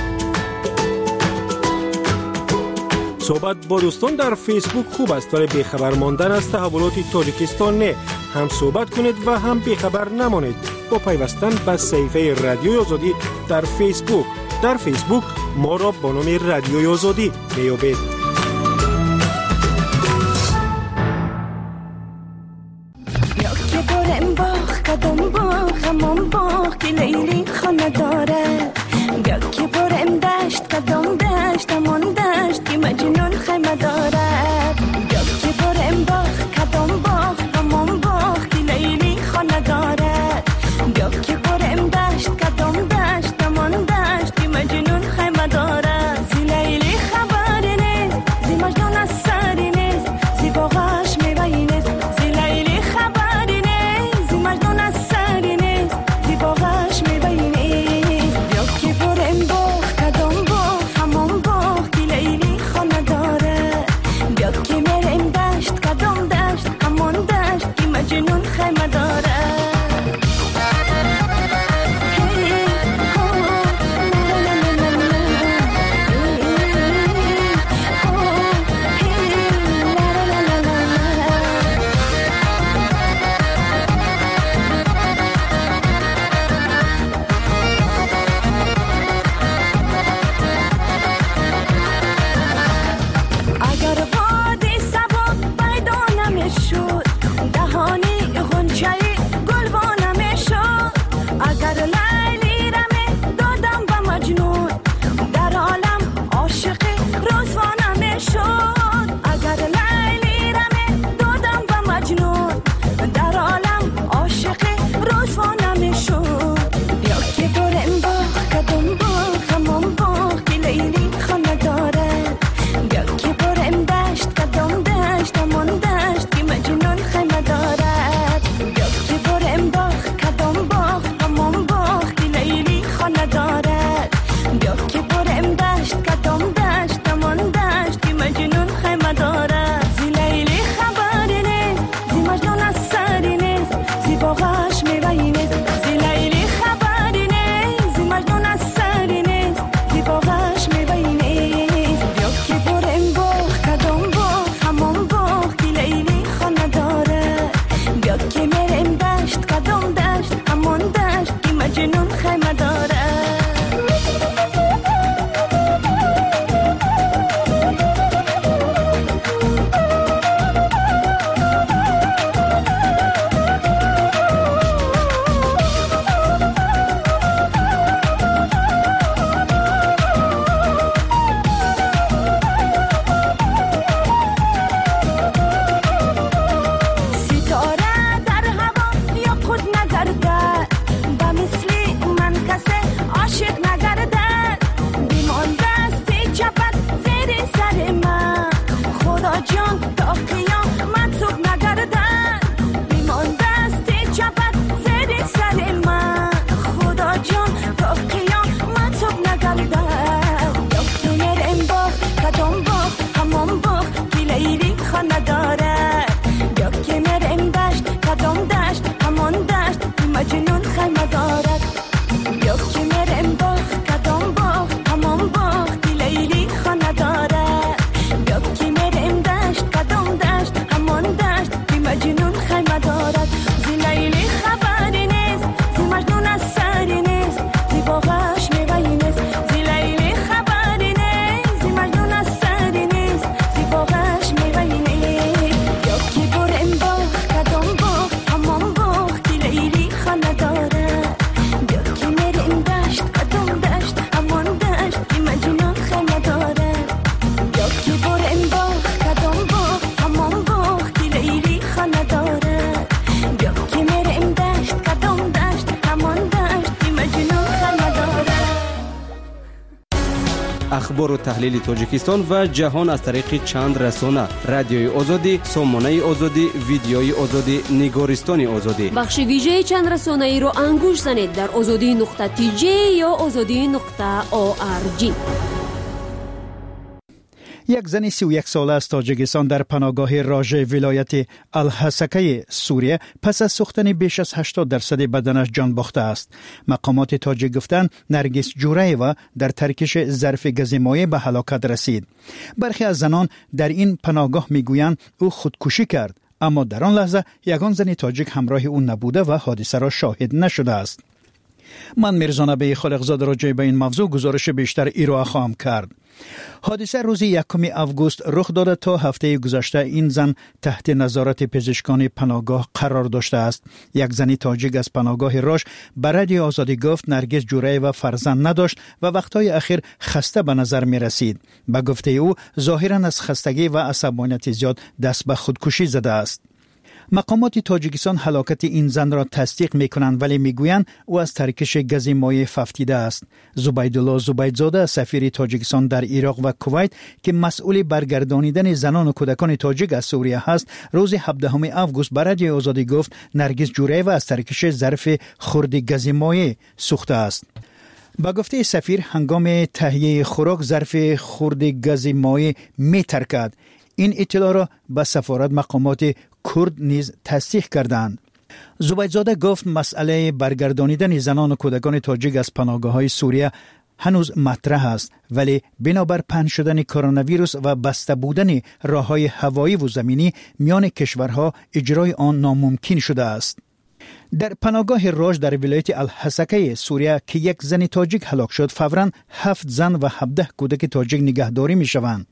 صحبت با دوستان در فیسبوک خوب است ولی بیخبر ماندن از تحولات تاجیکستان نه. هم صحبت کنید و هم بیخبر نمانید با پیوستن به صفحه رادیوی آزادی در فیسبوک. در فیسبوک ما را با نام رادیوی آزادی میابید. بیا که برم دشت قدم دشت امان دشت که مجنون خیمه دارد بیا که برم باغ قدم باغ امان باغ که لیلی خانه دارد بیا که برم دشت قدم دشت امان دشت که مجنون خیمه دارد زی لیلی خبری نیست زی مجنون از سری نیست زی باغش میوهی نیست زی لیلی خبری نیست زی مجنون از سری نیست زی باغش میوهی اخبار و تحلیل تاجیکستان و جهان از طریق چند رسانه: رادیوی آزادی، سامانه آزادی، ویدیوی آزادی، نگارستان آزادی. بخش ویژه چند رسانه ای رو انگوش زنید در آزادی نقطه تی جی یا آزادی نقطه او آر جی. یک زن سی و یک ساله از تاجیکستان در پناهگاه راژ ولایت الحسکه سوریه پس از سوختن بیش از هشتاد درصد بدنش جان باخته است. مقامات تاجیک گفتند نرگس جورایوا در ترکش ظرف گازمایع به هلاکت رسید. برخی از زنان در این پناهگاه میگویند او خودکشی کرد، اما در آن لحظه یگان زن تاجیک همراه او نبوده و حادثه را شاهد نشده است. من میرزا نبی خالقزاده راجع به این موضوع گزارش بیشتر ارائه خواهم کرد. حادثه روز یکم آگوست رخ داده. تا هفته گذشته این زن تحت نظارت پزشکان پناهگاه قرار داشته است. یک زن تاجیک از پناهگاه راژ به رادیو آزادی گفت نرگس جورایوا فرزند نداشت و وقتهای اخیر خسته به نظر می رسید. به گفته او ظاهرا از خستگی و عصبانیت زیاد دست به خودکشی زده است. مقامات تاجیکستان هلاکت این زن را تصدیق میکنند، ولی میگویند او از ترکش گاز مایع ففتیده است. زبیدالله زبیدزاده سفیر تاجیکستان در عراق و کویت که مسئول برگردانیدن زنان و کودکان تاجیک از سوریه هست، روز هفدهم آگوست به رادیو آزادی گفت نرگس جورایوا از ترکش ظرف خرد گاز مایع سوخته است. با گفته سفیر هنگام تهیه خوراک ظرف خرد گاز مایع می ترکد. این اطلاع را به سفارت مقامات کرد نیز تصدیق کردند. زبیدزاده گفت مسئله برگردانیدن زنان و کودکان تاجیک از پناهگاه‌های سوریه هنوز مطرح است، ولی بنابر پنهان شدن کرونا ویروس و بسته بودن راه‌های هوایی و زمینی میان کشورها اجرای آن ناممکن شده است. در پناهگاه راژ در ولایت الحسکه سوریه که یک زن تاجیک هلاک شد، فوراً هفت زن و هفده کودک تاجیک نگهداری می‌شوند.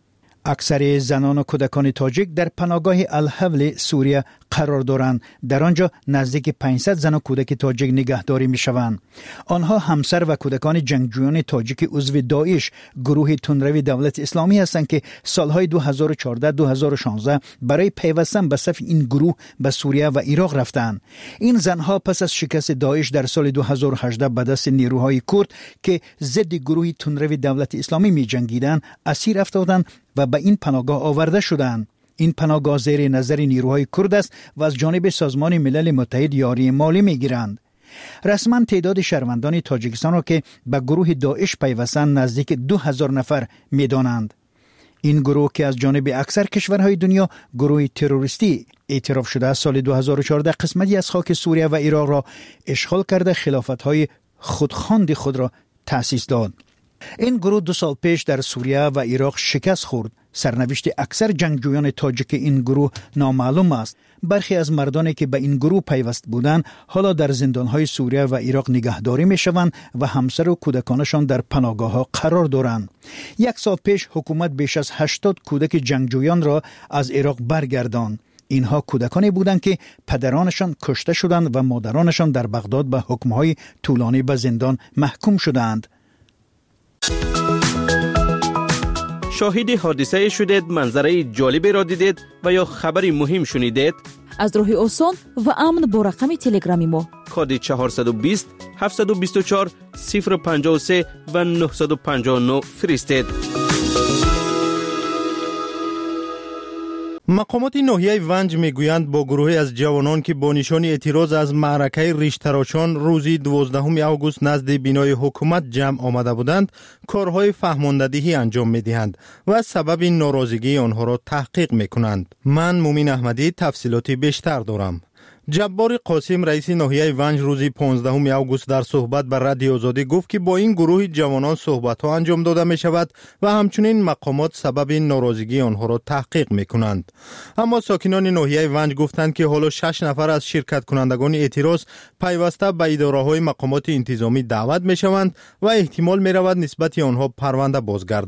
اکثر زنان و کودکان تاجیک در پناهگاه الحول سوریه قرار دارند. در آنجا نزدیک پانصد زن و کودک تاجیک نگهداری می شوند. آنها همسر و کودکان جنگجویان تاجیک عضو داعش، گروه تندروی دولت اسلامی هستند که سالهای دو هزار و چهارده دو هزار و شانزده برای پیوستن به صف این گروه به سوریه و عراق رفتند. این زنها پس از شکست داعش در سال دو هزار و هجده به دست نیروهای کرد که ضد گروه تندروی دولت اسلامی می جنگیدند اسیر افتادند و به این پناهگاه آورده شدند. این پناهگاه زیر نظر نیروهای کرد است و از جانب سازمان ملل متحد یاری مالی می گیرند. رسما تعداد شهروندان تاجیکستان را که به گروه داعش پیوستند نزدیک دو هزار نفر می دانند. این گروه که از جانب اکثر کشورهای دنیا گروه تروریستی اعتراف شده از سال دو هزار و چهارده قسمتی از خاک سوریه و عراق را اشغال کرده خلافت‌های خودخواند خود را تأسیس داد. این گروه دو سال پیش در سوریه و عراق شکست خورد. سرنوشت اکثر جنگجویان تاجیک این گروه نامعلوم است. برخی از مردانی که به این گروه پیوست بودند حالا در زندانهای سوریه و عراق نگهداری می شوند و همسر و کودکانشان در پناهگاه ها قرار دارند. یک سال پیش حکومت بیش از هشتاد کودک جنگجویان را از عراق برگرداند. اینها کودکانی بودند که پدرانشان کشته شدند و مادرانشان در بغداد به حکمهای طولانی به زندان محکوم شدند. شاهد حادثه شدید، منظره جالبی را دیدید و یا خبری مهم شنیدید؟ از راه آسان و امن با رقم تلگرامی ما کد چهارصد و بیست هفتصد و بیست و چهار صفر پنجاه و سه و نهصد و پنجاه و نه فرستید. مقامات ناحیه ونج میگویند با گروهی از جوانان که با نشان اعتراض از معرکه ریشتراشان روزی دوازدهم آگوست نزد بینای حکومت جمع آمده بودند، کارهای فهماندهی انجام میدهند و سبب ناراضگی آنها را تحقیق میکنند. من مومین احمدی تفصیلاتی بیشتر دارم. جبار قاسم رئیس ناحیه ونج روزی پانزدهم آگوست در صحبت با رادیو آزادی گفت که با این گروه جوانان صحبت ها انجام داده می شود و همچنین مقامات سبب ناراضگی آنها را تحقیق می کنند. اما ساکنان ناحیه ونج گفتند که حالا شش نفر از شرکت کنندگان اعتراض پیوسته به اداره های مقامات انتظامی دعوت می شوند و احتمال می رود نسبت آنها پرونده بازگردد.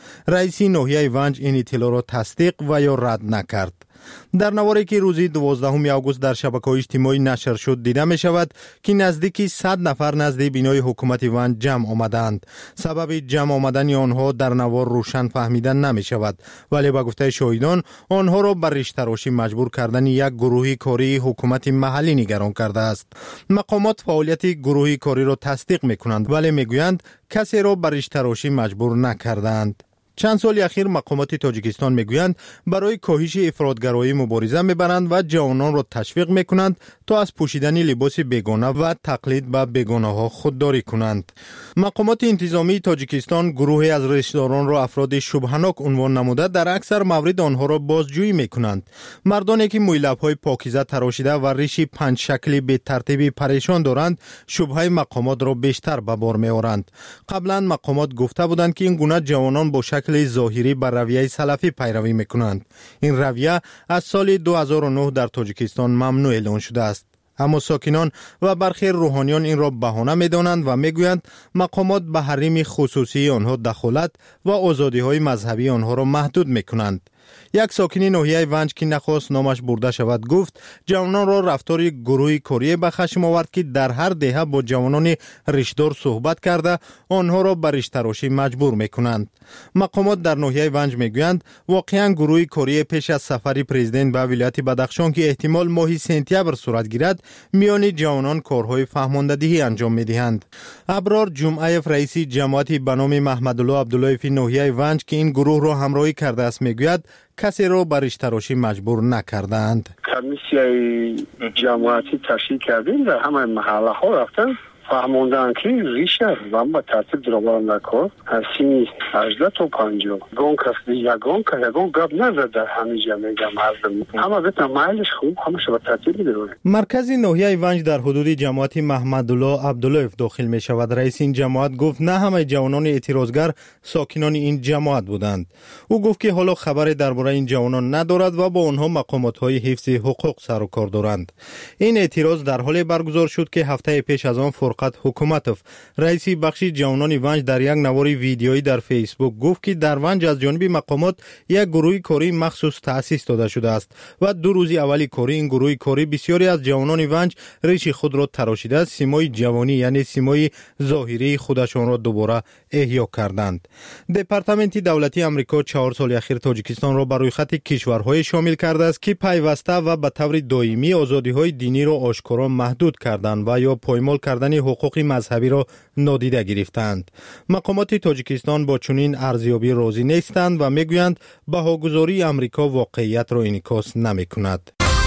رئیس ناحیه ونج این اطلاع را تصدیق و یا رد نکرد. در نواری که روزی دوازدهم آگوست در شبکه‌های اجتماعی نشر شد دیده می شود که نزدیکی صد نفر نزد بینای حکومت ونج جمع آمدند. سبب جمع آمدن آنها در نوار روشن فهمیدن نمی شود، ولی با گفته شاهدان آنها را بر ریش تراشی مجبور کردن یک گروه کاری حکومت محلی نگران کرده است. مقامات فعالیت گروه کاری را تصدیق می کنند، ولی می گویند کسی را بر ریش تراشی مجبور نکردند. چند سال اخیر مقامات تاجیکستان میگویند برای کاهش افراطگرایی مبارزه میبرند و جوانان را تشویق میکنند تا از پوشیدن لباس بیگانه و تقلید به بیگانه ها خودداری کنند. مقامات انتظامی تاجیکستان گروهی از رئیسداران را افراد شبهناک عنوان نموده در اکثر موارد آنها را بازجویی میکنند. مردانی که مویلب‌های پاکیزه تراشیده و ریش پنج شکلی به ترتیب پریشان دارند شبهه مقامات را بیشتر به بار میآورند. قبلا مقامات گفته بودند که این گونه جوانان با شکل ظاهری بر رویه سلفی پیروی میکنند. این رویه از سال دو هزار و نه در تاجیکستان ممنوع اعلان شده است. اما ساکنان و برخی روحانیان این را بهانه می‌دانند و میگویند مقامات به حریم خصوصی آنها دخالت و آزادی‌های مذهبی آنها را محدود می‌کنند. یک ساکنی ناحیه ونج که نخواست نامش برده شود گفت جوانان را رفتار گروه کاری به خشم آورد که در هر دهه با جوانان ریشدار صحبت کرده آنها را به ریش تراشی مجبور میکنند. مقامات در ناحیه ونج میگویند واقعا گروه کاری پیش از سفر پرزیدنت به ولایت بدخشان که احتمال ماه سپتامبر صورت گیرد میان جوانان کارهای فهماندهی انجام میدهند. ابرار جمعه رئیس جماعت به نام محمدالله عبداللهی ناحیه ونج که این گروه را همراهی کرده است میگوید کسی را بر ریش تراشی مجبور نکردند. کمیسیای جماعتی تشکیل کردیم در همه محله ها رفتن فهموندن که ریشه و با ترتیب دربار نکرد از سینی هجده تا پنجاه گون کسی یگون که یگون گب نزد در همه جا میگم مردم همه بتن محلش خوب همشه با ترتیب میدونه. مرکز ناحیه ونج در حدود جماعت محمدالله عبدالله داخل می شود. رئیس این جماعت گفت نه همه جوانان اعتراضگر ساکنان این جماعت بودند. او گفت که حالا خبری درباره این جوانان ندارد و با آنها مقامات های حفظ حقوق سر و کار دارند. این اعتراض در حالی برگزار شد که هفته پیش از آن فرقت حکومتوف رئیس بخش جوانان ونج در یک نوار ویدیویی در فیسبوک گفت که در ونج از جانب مقامات یک گروه کاری مخصوص تأسیس داده شده است و دو روز اولی کاری این گروه کاری بسیاری از جوانان ونج ریش خود را تراشیده سیمای جوانی یعنی سیمای ظاهری خودشان را دوباره احیا کردند. دپارتمنت دولتی آمریکا چهار سال اخیر تاجیکستان را بر روی خط کشورهای شامل کرده است که پیوسته و به طور دائمی آزادی‌های دینی را آشکارا محدود کردند و یا پایمال کردن حقوق مذهبی را نادیده گرفتند. مقامات تاجیکستان با چنین ارزیابی راضی نیستند و میگویند بهاگذاری آمریکا واقعیت را انعکاس نمی‌کند.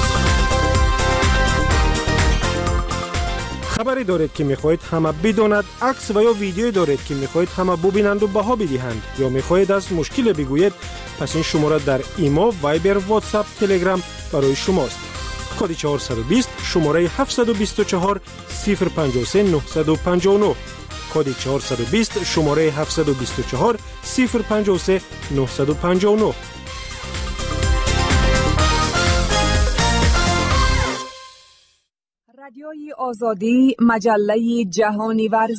خبری دارید که میخواهید همه بداند، عکس و یا ویدیویی دارید که میخواهید همه ببینند و بها بدهند یا میخواهید از مشکل بگویید، پس این شماره در ایما، وایبر، واتساپ، تلگرام برای شماست. کد چهارصد و بیست شماره هفتصد و بیست و چهار صفر پنجاه و سه نهصد و پنجاه و نه کد چهارصد و بیست شماره هفتصد و بیست و چهار صفر پنجاه و سه نهصد و پنجاه و نه. رادیوی آزادی مجله جهانی ورزشی